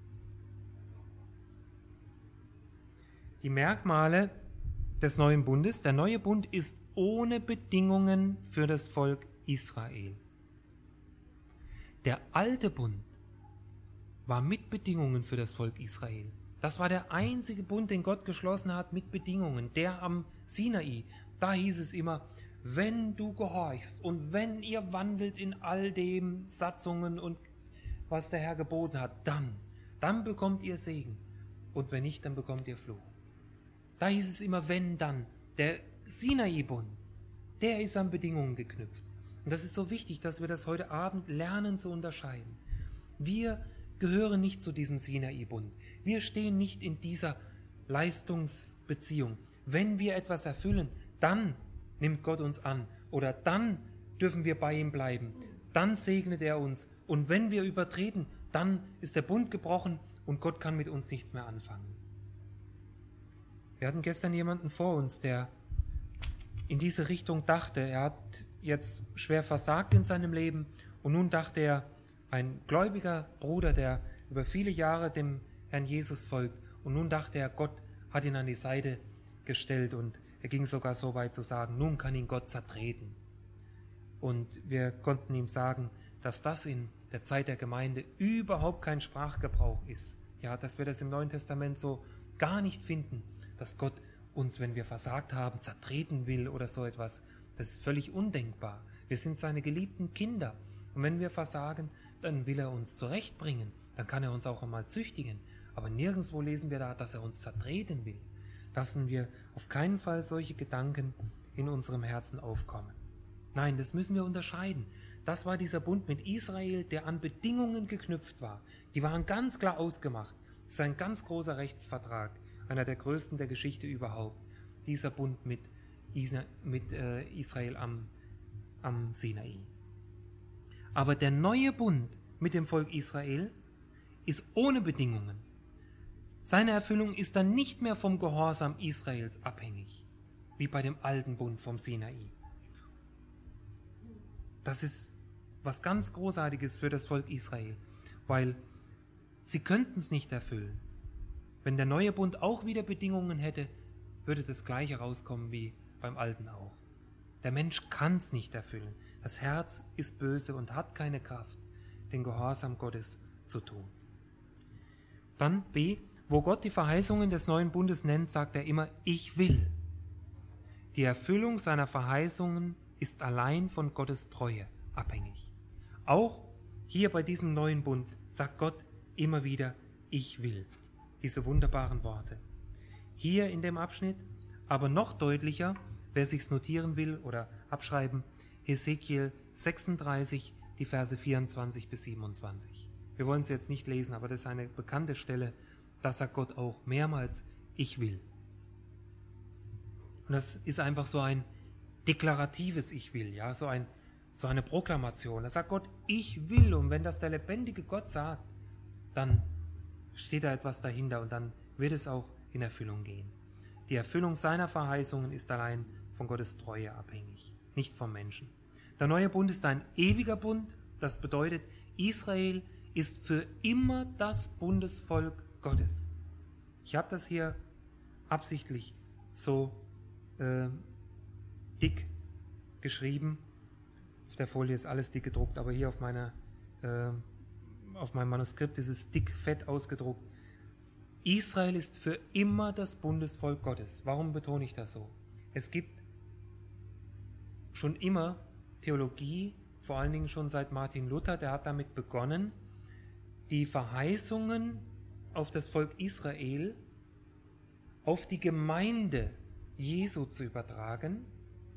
Die Merkmale des neuen Bundes. Der neue Bund ist ohne Bedingungen für das Volk Israel. Der alte Bund war mit Bedingungen für das Volk Israel. Das war der einzige Bund, den Gott geschlossen hat mit Bedingungen. Der am Sinai, da hieß es immer, wenn du gehorchst und wenn ihr wandelt in all den Satzungen und was der Herr geboten hat, dann bekommt ihr Segen. Und wenn nicht, dann bekommt ihr Fluch. Da hieß es immer, wenn, dann. Der Sinai-Bund, der ist an Bedingungen geknüpft. Und das ist so wichtig, dass wir das heute Abend lernen zu unterscheiden. Wir gehören nicht zu diesem Sinai-Bund. Wir stehen nicht in dieser Leistungsbeziehung. Wenn wir etwas erfüllen, dann nimmt Gott uns an oder dann dürfen wir bei ihm bleiben. Dann segnet er uns. Und wenn wir übertreten, dann ist der Bund gebrochen und Gott kann mit uns nichts mehr anfangen. Wir hatten gestern jemanden vor uns, der in diese Richtung dachte. Er hat jetzt schwer versagt in seinem Leben und nun dachte er, ein gläubiger Bruder, der über viele Jahre dem Herrn Jesus folgt, und nun dachte er, Gott hat ihn an die Seite gestellt und er ging sogar so weit zu sagen, nun kann ihn Gott zertreten. Und wir konnten ihm sagen, dass das in der Zeit der Gemeinde überhaupt kein Sprachgebrauch ist. Ja, dass wir das im Neuen Testament so gar nicht finden, dass Gott uns, wenn wir versagt haben, zertreten will oder so etwas. Das ist völlig undenkbar. Wir sind seine geliebten Kinder. Und wenn wir versagen, dann will er uns zurechtbringen. Dann kann er uns auch einmal züchtigen. Aber nirgendwo lesen wir da, dass er uns zertreten will. Lassen wir auf keinen Fall solche Gedanken in unserem Herzen aufkommen. Nein, das müssen wir unterscheiden. Das war dieser Bund mit Israel, der an Bedingungen geknüpft war. Die waren ganz klar ausgemacht. Das ist ein ganz großer Rechtsvertrag, einer der größten der Geschichte überhaupt. Dieser Bund mit Israel am Sinai. Aber der neue Bund mit dem Volk Israel ist ohne Bedingungen. Seine Erfüllung ist dann nicht mehr vom Gehorsam Israels abhängig, wie bei dem alten Bund vom Sinai. Das ist was ganz Großartiges für das Volk Israel, weil sie könnten es nicht erfüllen. Wenn der neue Bund auch wieder Bedingungen hätte, würde das Gleiche rauskommen wie beim alten auch. Der Mensch kann es nicht erfüllen. Das Herz ist böse und hat keine Kraft, den Gehorsam Gottes zu tun. Dann B, wo Gott die Verheißungen des neuen Bundes nennt, sagt er immer, ich will. Die Erfüllung seiner Verheißungen ist allein von Gottes Treue abhängig. Auch hier bei diesem neuen Bund sagt Gott immer wieder, ich will. Diese wunderbaren Worte. Hier in dem Abschnitt, aber noch deutlicher, wer sich's notieren will oder abschreiben, Hesekiel 36, die Verse 24 bis 27. Wir wollen es jetzt nicht lesen, aber das ist eine bekannte Stelle, da sagt Gott auch mehrmals, ich will. Und das ist einfach so ein deklaratives Ich will, ja, so eine Proklamation. Da sagt Gott, ich will. Und wenn das der lebendige Gott sagt, dann steht da etwas dahinter und dann wird es auch in Erfüllung gehen. Die Erfüllung seiner Verheißungen ist allein von Gottes Treue abhängig, nicht vom Menschen. Der neue Bund ist ein ewiger Bund. Das bedeutet, Israel ist für immer das Bundesvolk Gottes. Ich habe das hier absichtlich so dick geschrieben. Auf der Folie ist alles dick gedruckt, aber hier auf meinem Manuskript ist es dick, fett ausgedruckt. Israel ist für immer das Bundesvolk Gottes. Warum betone ich das so? Es gibt schon immer Theologie, vor allen Dingen schon seit Martin Luther, der hat damit begonnen, die Verheißungen auf das Volk Israel, auf die Gemeinde Jesu zu übertragen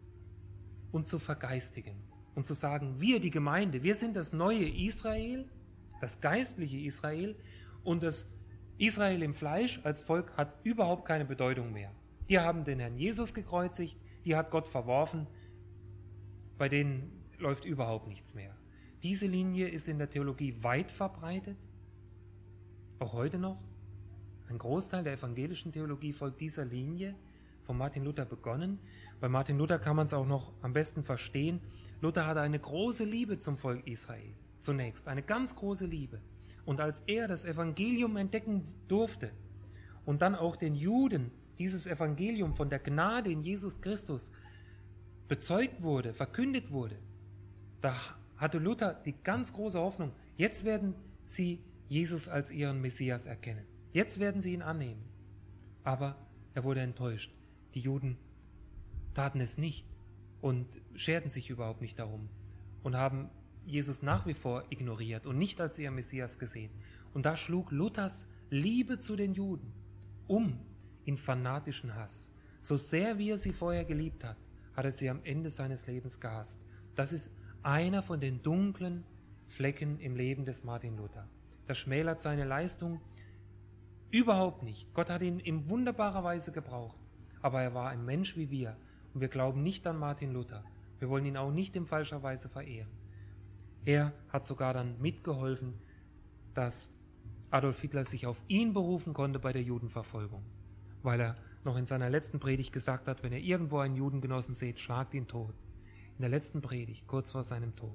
und zu vergeistigen und zu sagen, wir, die Gemeinde, wir sind das neue Israel, das geistliche Israel, und das Israel im Fleisch als Volk hat überhaupt keine Bedeutung mehr. Die haben den Herrn Jesus gekreuzigt, die hat Gott verworfen, bei denen läuft überhaupt nichts mehr. Diese Linie ist in der Theologie weit verbreitet, auch heute noch. Ein Großteil der evangelischen Theologie folgt dieser Linie, von Martin Luther begonnen. Bei Martin Luther kann man es auch noch am besten verstehen. Luther hatte eine große Liebe zum Volk Israel, zunächst, eine ganz große Liebe. Und als er das Evangelium entdecken durfte und dann auch den Juden dieses Evangelium von der Gnade in Jesus Christus bezeugt wurde, verkündet wurde, da hatte Luther die ganz große Hoffnung, jetzt werden sie Jesus als ihren Messias erkennen. Jetzt werden sie ihn annehmen. Aber er wurde enttäuscht. Die Juden taten es nicht und scherten sich überhaupt nicht darum und haben Jesus nach wie vor ignoriert und nicht als ihr Messias gesehen. Und da schlug Luthers Liebe zu den Juden um in fanatischen Hass. So sehr wie er sie vorher geliebt hat, hat er sie am Ende seines Lebens gehasst. Das ist einer von den dunklen Flecken im Leben des Martin Luther. Das schmälert seine Leistung überhaupt nicht. Gott hat ihn in wunderbarer Weise gebraucht. Aber er war ein Mensch wie wir. Und wir glauben nicht an Martin Luther. Wir wollen ihn auch nicht in falscher Weise verehren. Er hat sogar dann mitgeholfen, dass Adolf Hitler sich auf ihn berufen konnte bei der Judenverfolgung. Weil er noch in seiner letzten Predigt gesagt hat, wenn ihr irgendwo einen Judengenossen seht, schlagt ihn tot. In der letzten Predigt, kurz vor seinem Tod.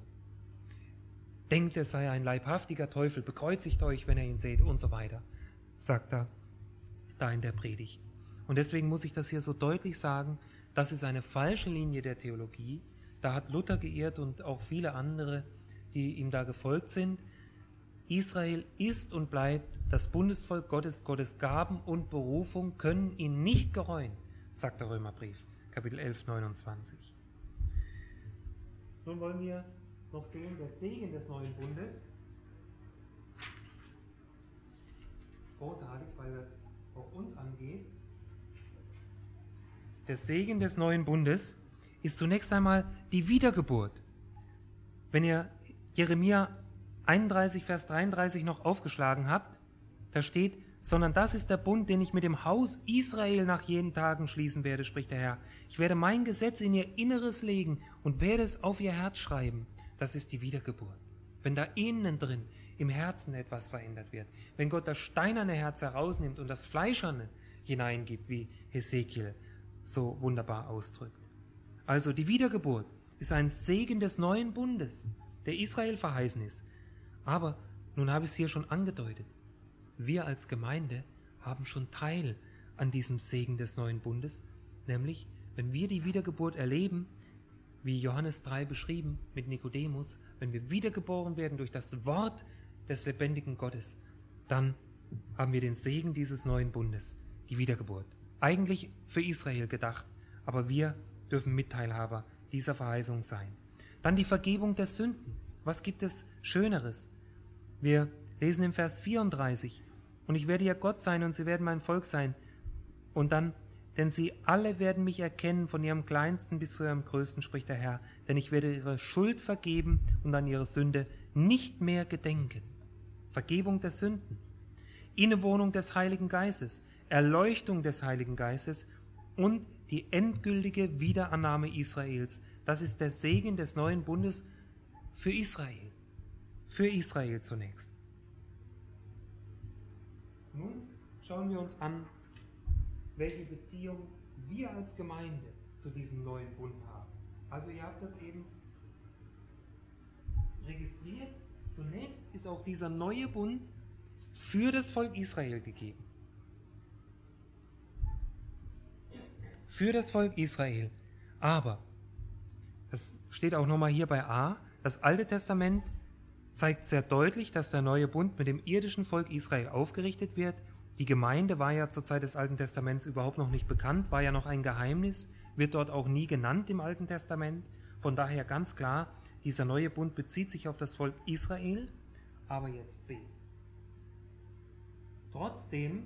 Denkt, er sei ein leibhaftiger Teufel, bekreuzigt euch, wenn ihr ihn seht und so weiter, sagt er da in der Predigt. Und deswegen muss ich das hier so deutlich sagen, das ist eine falsche Linie der Theologie, da hat Luther geirrt und auch viele andere, die ihm da gefolgt sind. Israel ist und bleibt das Bundesvolk Gottes. Gottes Gaben und Berufung können ihn nicht gereuen, sagt der Römerbrief, Kapitel 11, 29. Nun wollen wir noch sehen, der Segen des neuen Bundes. Das ist großartig, weil das auch uns angeht. Der Segen des neuen Bundes ist zunächst einmal die Wiedergeburt. Wenn ihr Jeremia 31, Vers 33 noch aufgeschlagen habt, da steht, sondern das ist der Bund, den ich mit dem Haus Israel nach jenen Tagen schließen werde, spricht der Herr. Ich werde mein Gesetz in ihr Inneres legen und werde es auf ihr Herz schreiben. Das ist die Wiedergeburt. Wenn da innen drin im Herzen etwas verändert wird, wenn Gott das steinerne Herz herausnimmt und das fleischerne hineingibt, wie Hesekiel so wunderbar ausdrückt. Also die Wiedergeburt ist ein Segen des neuen Bundes, der Israel verheißen ist. Aber, nun habe ich es hier schon angedeutet, wir als Gemeinde haben schon Teil an diesem Segen des neuen Bundes, nämlich wenn wir die Wiedergeburt erleben, wie Johannes 3 beschrieben mit Nikodemus, wenn wir wiedergeboren werden durch das Wort des lebendigen Gottes, dann haben wir den Segen dieses neuen Bundes, die Wiedergeburt. Eigentlich für Israel gedacht, aber wir dürfen Mitteilhaber dieser Verheißung sein. Dann die Vergebung der Sünden. Was gibt es Schöneres? Wir lesen im Vers 34, und ich werde ihr Gott sein und sie werden mein Volk sein. Und dann, denn sie alle werden mich erkennen, von ihrem Kleinsten bis zu ihrem Größten, spricht der Herr, denn ich werde ihre Schuld vergeben und an ihre Sünde nicht mehr gedenken. Vergebung der Sünden, Innewohnung des Heiligen Geistes, Erleuchtung des Heiligen Geistes und die endgültige Wiederannahme Israels. Das ist der Segen des neuen Bundes für Israel. Für Israel zunächst. Nun schauen wir uns an, welche Beziehung wir als Gemeinde zu diesem neuen Bund haben. Also ihr habt das eben registriert. Zunächst ist auch dieser neue Bund für das Volk Israel gegeben. Für das Volk Israel. Aber, das steht auch nochmal hier bei A, das Alte Testament zeigt sehr deutlich, dass der neue Bund mit dem irdischen Volk Israel aufgerichtet wird. Die Gemeinde war ja zur Zeit des Alten Testaments überhaupt noch nicht bekannt, war ja noch ein Geheimnis, wird dort auch nie genannt im Alten Testament. Von daher ganz klar, dieser neue Bund bezieht sich auf das Volk Israel, aber jetzt B. Trotzdem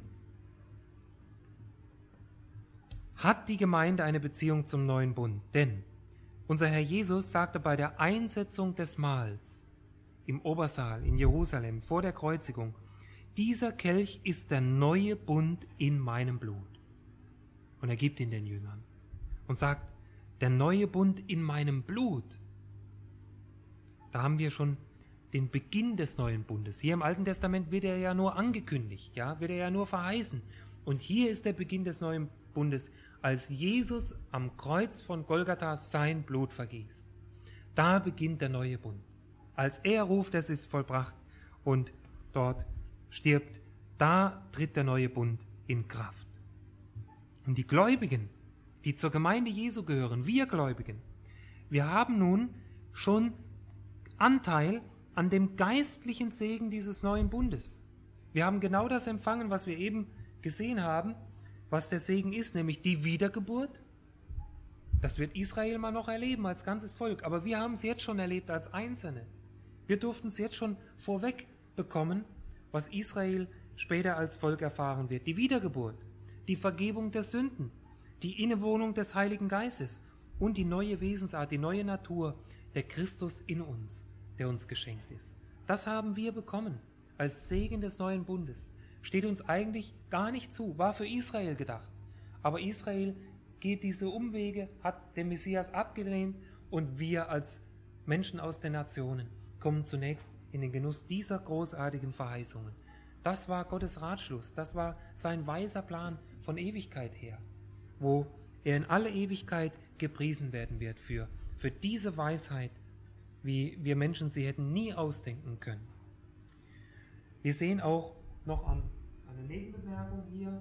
hat die Gemeinde eine Beziehung zum neuen Bund, denn unser Herr Jesus sagte bei der Einsetzung des Mahls im Obersaal in Jerusalem vor der Kreuzigung, dieser Kelch ist der neue Bund in meinem Blut. Und er gibt ihn den Jüngern und sagt, der neue Bund in meinem Blut. Da haben wir schon den Beginn des neuen Bundes. Hier im Alten Testament wird er ja nur angekündigt, ja, wird er ja nur verheißen. Und hier ist der Beginn des neuen Bundes, als Jesus am Kreuz von Golgatha sein Blut vergießt. Da beginnt der neue Bund. Als er ruft, es ist vollbracht und dort stirbt, da tritt der neue Bund in Kraft. Und die Gläubigen, die zur Gemeinde Jesu gehören, wir Gläubigen, wir haben nun schon Anteil an dem geistlichen Segen dieses neuen Bundes. Wir haben genau das empfangen, was wir eben gesehen haben, was der Segen ist, nämlich die Wiedergeburt. Das wird Israel mal noch erleben als ganzes Volk, aber wir haben es jetzt schon erlebt als Einzelne. Wir durften es jetzt schon vorweg bekommen, was Israel später als Volk erfahren wird. Die Wiedergeburt, die Vergebung der Sünden, die Innewohnung des Heiligen Geistes und die neue Wesensart, die neue Natur, der Christus in uns, der uns geschenkt ist. Das haben wir bekommen als Segen des neuen Bundes. Steht uns eigentlich gar nicht zu, war für Israel gedacht. Aber Israel geht diese Umwege, hat den Messias abgelehnt und wir als Menschen aus den Nationen kommen zunächst in den Genuss dieser großartigen Verheißungen. Das war Gottes Ratschluss, das war sein weiser Plan von Ewigkeit her, wo er in alle Ewigkeit gepriesen werden wird für diese Weisheit, wie wir Menschen sie hätten nie ausdenken können. Wir sehen auch noch an einer Nebenbemerkung hier,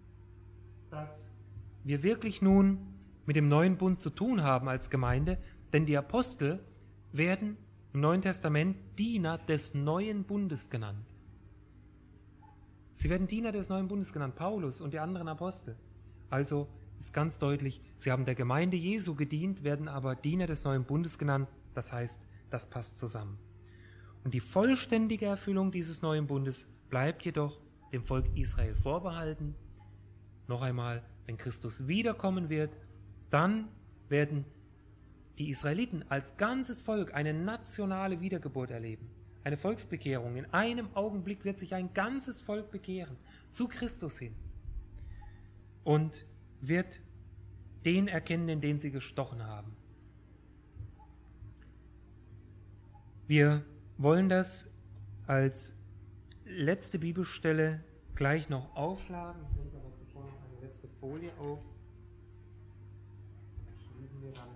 dass wir wirklich nun mit dem neuen Bund zu tun haben als Gemeinde, Denn die Apostel werden im Neuen Testament Diener des neuen Bundes genannt. Sie werden Diener des neuen Bundes genannt, Paulus und die anderen Apostel. Also ist ganz deutlich, sie haben der Gemeinde Jesu gedient, werden aber Diener des neuen Bundes genannt. Das heißt, das passt zusammen. Und die vollständige Erfüllung dieses neuen Bundes bleibt jedoch dem Volk Israel vorbehalten. Noch einmal, wenn Christus wiederkommen wird, dann werden die Israeliten als ganzes Volk eine nationale Wiedergeburt erleben, eine Volksbekehrung. In einem Augenblick wird sich ein ganzes Volk bekehren, zu Christus hin, und wird den erkennen, in den sie gestochen haben. Wir wollen das als letzte Bibelstelle gleich noch aufschlagen. Ich nehme aber zuvor noch eine letzte Folie auf. Schließen wir dann.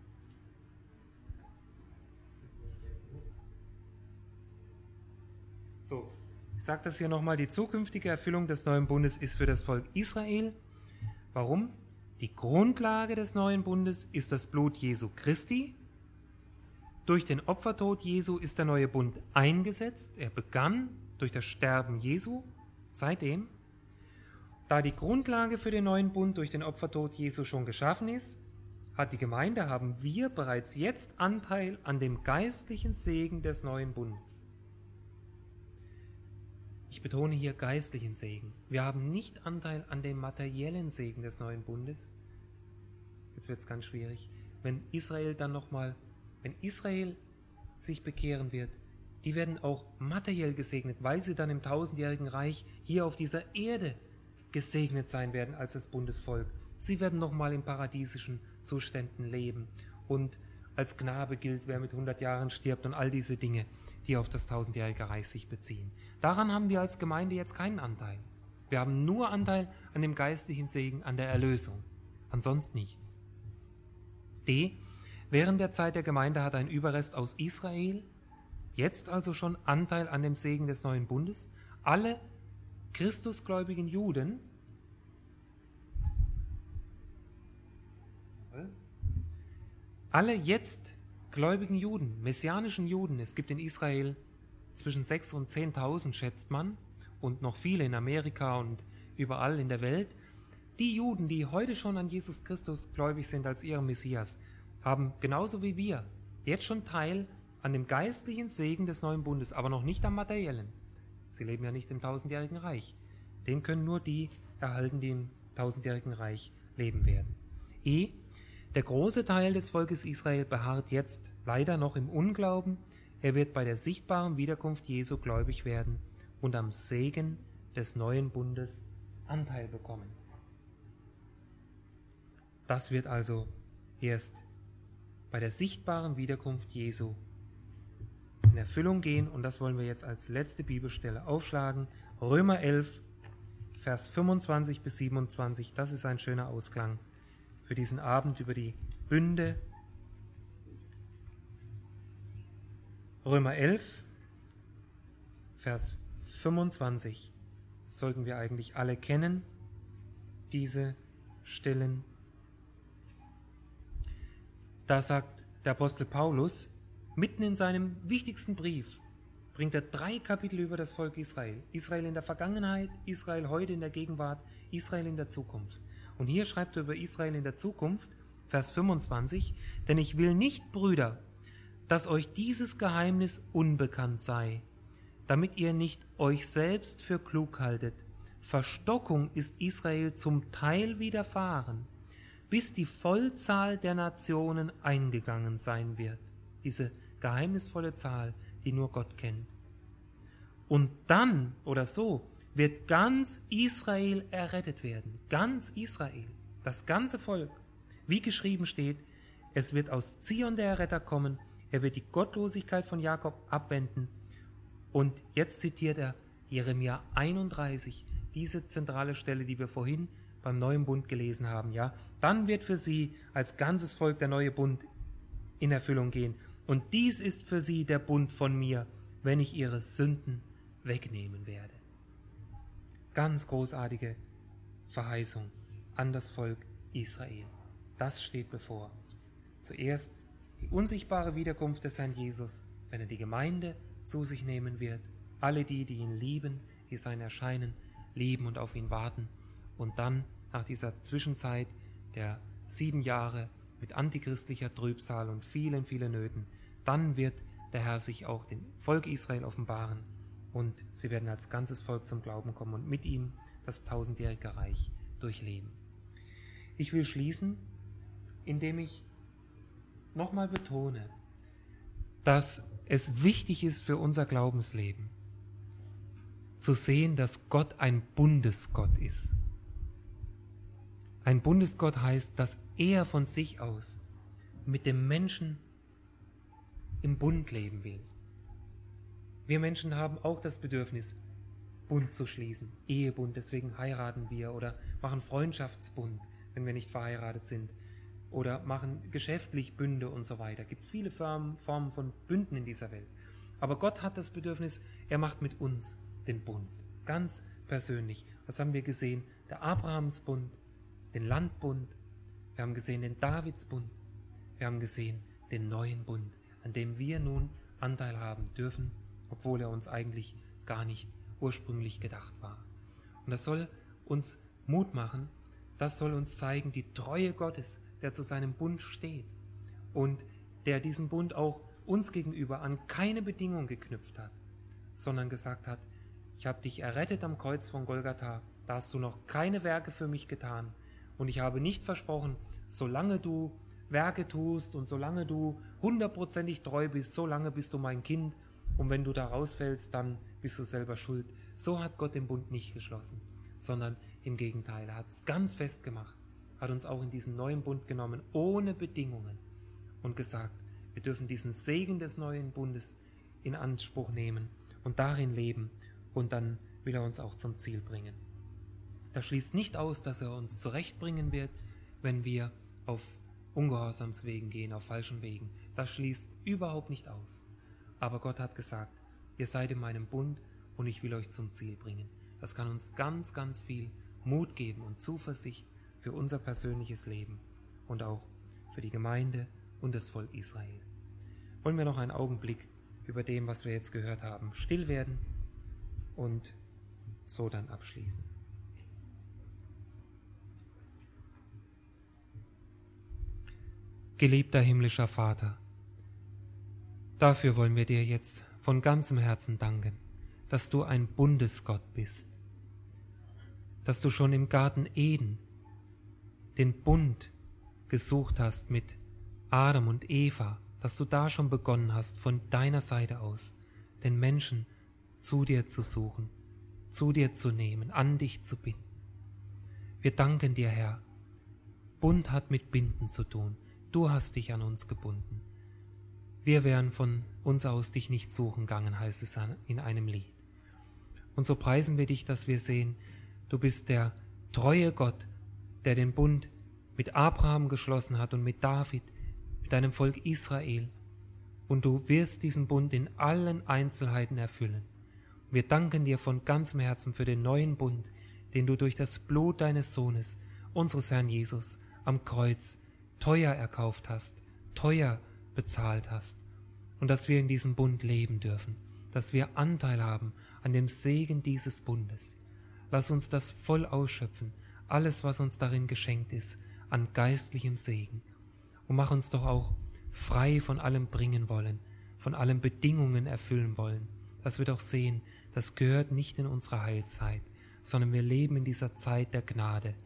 So, ich sage das hier nochmal, die zukünftige Erfüllung des neuen Bundes ist für das Volk Israel. Warum? Die Grundlage des neuen Bundes ist das Blut Jesu Christi. Durch den Opfertod Jesu ist der neue Bund eingesetzt. Er begann durch das Sterben Jesu. Seitdem, da die Grundlage für den neuen Bund durch den Opfertod Jesu schon geschaffen ist, haben wir bereits jetzt Anteil an dem geistlichen Segen des neuen Bundes. Ich betone hier geistlichen Segen. Wir haben nicht Anteil an dem materiellen Segen des neuen Bundes. Jetzt wird es ganz schwierig. Wenn Israel sich bekehren wird, die werden auch materiell gesegnet, weil sie dann im 1000-jährigen Reich hier auf dieser Erde gesegnet sein werden als das Bundesvolk. Sie werden nochmal in paradiesischen Zuständen leben. Und als Knabe gilt, wer mit 100 Jahren stirbt, und all diese Dinge, die auf das 1000-jährige Reich sich beziehen. Daran haben wir als Gemeinde jetzt keinen Anteil. Wir haben nur Anteil an dem geistlichen Segen, an der Erlösung. Ansonsten nichts. D. Während der Zeit der Gemeinde hat ein Überrest aus Israel jetzt also schon Anteil an dem Segen des neuen Bundes. Alle christusgläubigen Juden, alle jetzt gläubigen Juden, messianischen Juden, es gibt in Israel zwischen 6.000 und 10.000, schätzt man, und noch viele in Amerika und überall in der Welt. Die Juden, die heute schon an Jesus Christus gläubig sind als ihren Messias, haben genauso wie wir jetzt schon Teil an dem geistlichen Segen des neuen Bundes, aber noch nicht am materiellen. Sie leben ja nicht im 1000-jährigen Reich. Den können nur die erhalten, die im 1000-jährigen Reich leben werden. E. Der große Teil des Volkes Israel beharrt jetzt leider noch im Unglauben. Er wird bei der sichtbaren Wiederkunft Jesu gläubig werden und am Segen des neuen Bundes Anteil bekommen. Das wird also erst bei der sichtbaren Wiederkunft Jesu in Erfüllung gehen, und das wollen wir jetzt als letzte Bibelstelle aufschlagen. Römer 11, Vers 25 bis 27, das ist ein schöner Ausklang für diesen Abend über die Bünde. Römer 11, Vers 25, sollten wir eigentlich alle kennen, diese Stellen. Da sagt der Apostel Paulus, mitten in seinem wichtigsten Brief, bringt er 3 Kapitel über das Volk Israel. Israel in der Vergangenheit, Israel heute in der Gegenwart, Israel in der Zukunft. Und hier schreibt er über Israel in der Zukunft, Vers 25, denn ich will nicht, Brüder, dass euch dieses Geheimnis unbekannt sei, damit ihr nicht euch selbst für klug haltet. Verstockung ist Israel zum Teil widerfahren, bis die Vollzahl der Nationen eingegangen sein wird. Diese geheimnisvolle Zahl, die nur Gott kennt. Und dann, oder so, wird ganz Israel errettet werden. Ganz Israel, das ganze Volk. Wie geschrieben steht, es wird aus Zion der Erretter kommen, er wird die Gottlosigkeit von Jakob abwenden. Und jetzt zitiert er Jeremia 31, diese zentrale Stelle, die wir vorhin beim neuen Bund gelesen haben. Ja, dann wird für sie als ganzes Volk der neue Bund in Erfüllung gehen. Und dies ist für sie der Bund von mir, wenn ich ihre Sünden wegnehmen werde. Ganz großartige Verheißung an das Volk Israel. Das steht bevor. Zuerst die unsichtbare Wiederkunft des Herrn Jesus, wenn er die Gemeinde zu sich nehmen wird, alle die, die ihn lieben, die sein Erscheinen lieben und auf ihn warten, und dann nach dieser Zwischenzeit der 7 Jahre mit antichristlicher Trübsal und vielen, vielen Nöten, dann wird der Herr sich auch dem Volk Israel offenbaren und sie werden als ganzes Volk zum Glauben kommen und mit ihm das 1000-jährige Reich durchleben. Ich will schließen, indem ich nochmal betone, dass es wichtig ist für unser Glaubensleben, zu sehen, dass Gott ein Bundesgott ist. Ein Bundesgott heißt, dass er von sich aus mit dem Menschen im Bund leben will. Wir Menschen haben auch das Bedürfnis, Bund zu schließen, Ehebund, deswegen heiraten wir oder machen Freundschaftsbund, wenn wir nicht verheiratet sind, oder machen geschäftlich Bünde und so weiter. Es gibt viele Formen von Bünden in dieser Welt. Aber Gott hat das Bedürfnis, er macht mit uns den Bund, ganz persönlich. Was haben wir gesehen? Der Abrahamsbund, den Landbund, wir haben gesehen den Davidsbund, wir haben gesehen den neuen Bund, an dem wir nun Anteil haben dürfen, obwohl er uns eigentlich gar nicht ursprünglich gedacht war. Und das soll uns Mut machen, das soll uns zeigen, die Treue Gottes, der zu seinem Bund steht und der diesen Bund auch uns gegenüber an keine Bedingung geknüpft hat, sondern gesagt hat, ich habe dich errettet am Kreuz von Golgatha, da hast du noch keine Werke für mich getan und ich habe nicht versprochen, solange du Werke tust und solange du 100%ig treu bist, solange bist du mein Kind und wenn du da rausfällst, dann bist du selber schuld. So hat Gott den Bund nicht geschlossen, sondern im Gegenteil, er hat es ganz fest gemacht, hat uns auch in diesen neuen Bund genommen, ohne Bedingungen und gesagt, wir dürfen diesen Segen des neuen Bundes in Anspruch nehmen und darin leben und dann will er uns auch zum Ziel bringen. Das schließt nicht aus, dass er uns zurechtbringen wird, wenn wir auf Ungehorsamswegen gehen, auf falschen Wegen. Das schließt überhaupt nicht aus. Aber Gott hat gesagt, ihr seid in meinem Bund und ich will euch zum Ziel bringen. Das kann uns ganz, ganz viel Mut geben und Zuversicht für unser persönliches Leben und auch für die Gemeinde und das Volk Israel. Wollen wir noch einen Augenblick über dem, was wir jetzt gehört haben, still werden und so dann abschließen. Geliebter himmlischer Vater, dafür wollen wir dir jetzt von ganzem Herzen danken, dass du ein Bundesgott bist, dass du schon im Garten Eden den Bund gesucht hast mit Adam und Eva, dass du da schon begonnen hast, von deiner Seite aus den Menschen zu dir zu suchen, zu dir zu nehmen, an dich zu binden. Wir danken dir, Herr. Bund hat mit Binden zu tun. Du hast dich an uns gebunden. Wir wären von uns aus dich nicht suchen gegangen, heißt es in einem Lied. Und so preisen wir dich, dass wir sehen, du bist der treue Gott, der den Bund mit Abraham geschlossen hat und mit David, mit deinem Volk Israel. Und du wirst diesen Bund in allen Einzelheiten erfüllen. Wir danken dir von ganzem Herzen für den neuen Bund, den du durch das Blut deines Sohnes, unseres Herrn Jesus, am Kreuz teuer erkauft hast, teuer bezahlt hast. Und dass wir in diesem Bund leben dürfen, dass wir Anteil haben an dem Segen dieses Bundes. Lass uns das voll ausschöpfen, alles, was uns darin geschenkt ist, an geistlichem Segen. Und mach uns doch auch frei von allem bringen wollen, von allen Bedingungen erfüllen wollen, dass wir doch sehen, das gehört nicht in unsere Heilszeit, sondern wir leben in dieser Zeit der Gnade,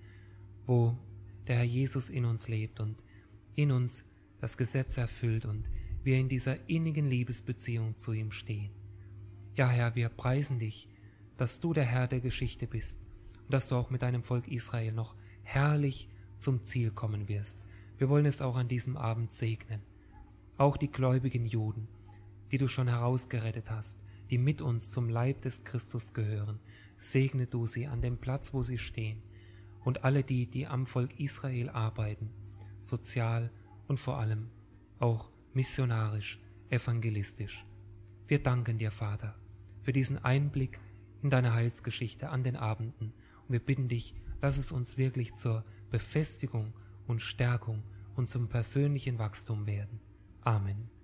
wo der Herr Jesus in uns lebt und in uns das Gesetz erfüllt und wir in dieser innigen Liebesbeziehung zu ihm stehen. Ja, Herr, wir preisen dich, dass du der Herr der Geschichte bist und dass du auch mit deinem Volk Israel noch herrlich zum Ziel kommen wirst. Wir wollen es auch an diesem Abend segnen. Auch die gläubigen Juden, die du schon herausgerettet hast, die mit uns zum Leib des Christus gehören, segne du sie an dem Platz, wo sie stehen, und alle die, die am Volk Israel arbeiten, sozial und vor allem auch missionarisch, evangelistisch. Wir danken dir, Vater, für diesen Einblick in deine Heilsgeschichte an den Abenden, und wir bitten dich, lass es uns wirklich zur Befestigung und Stärkung und zum persönlichen Wachstum werden. Amen.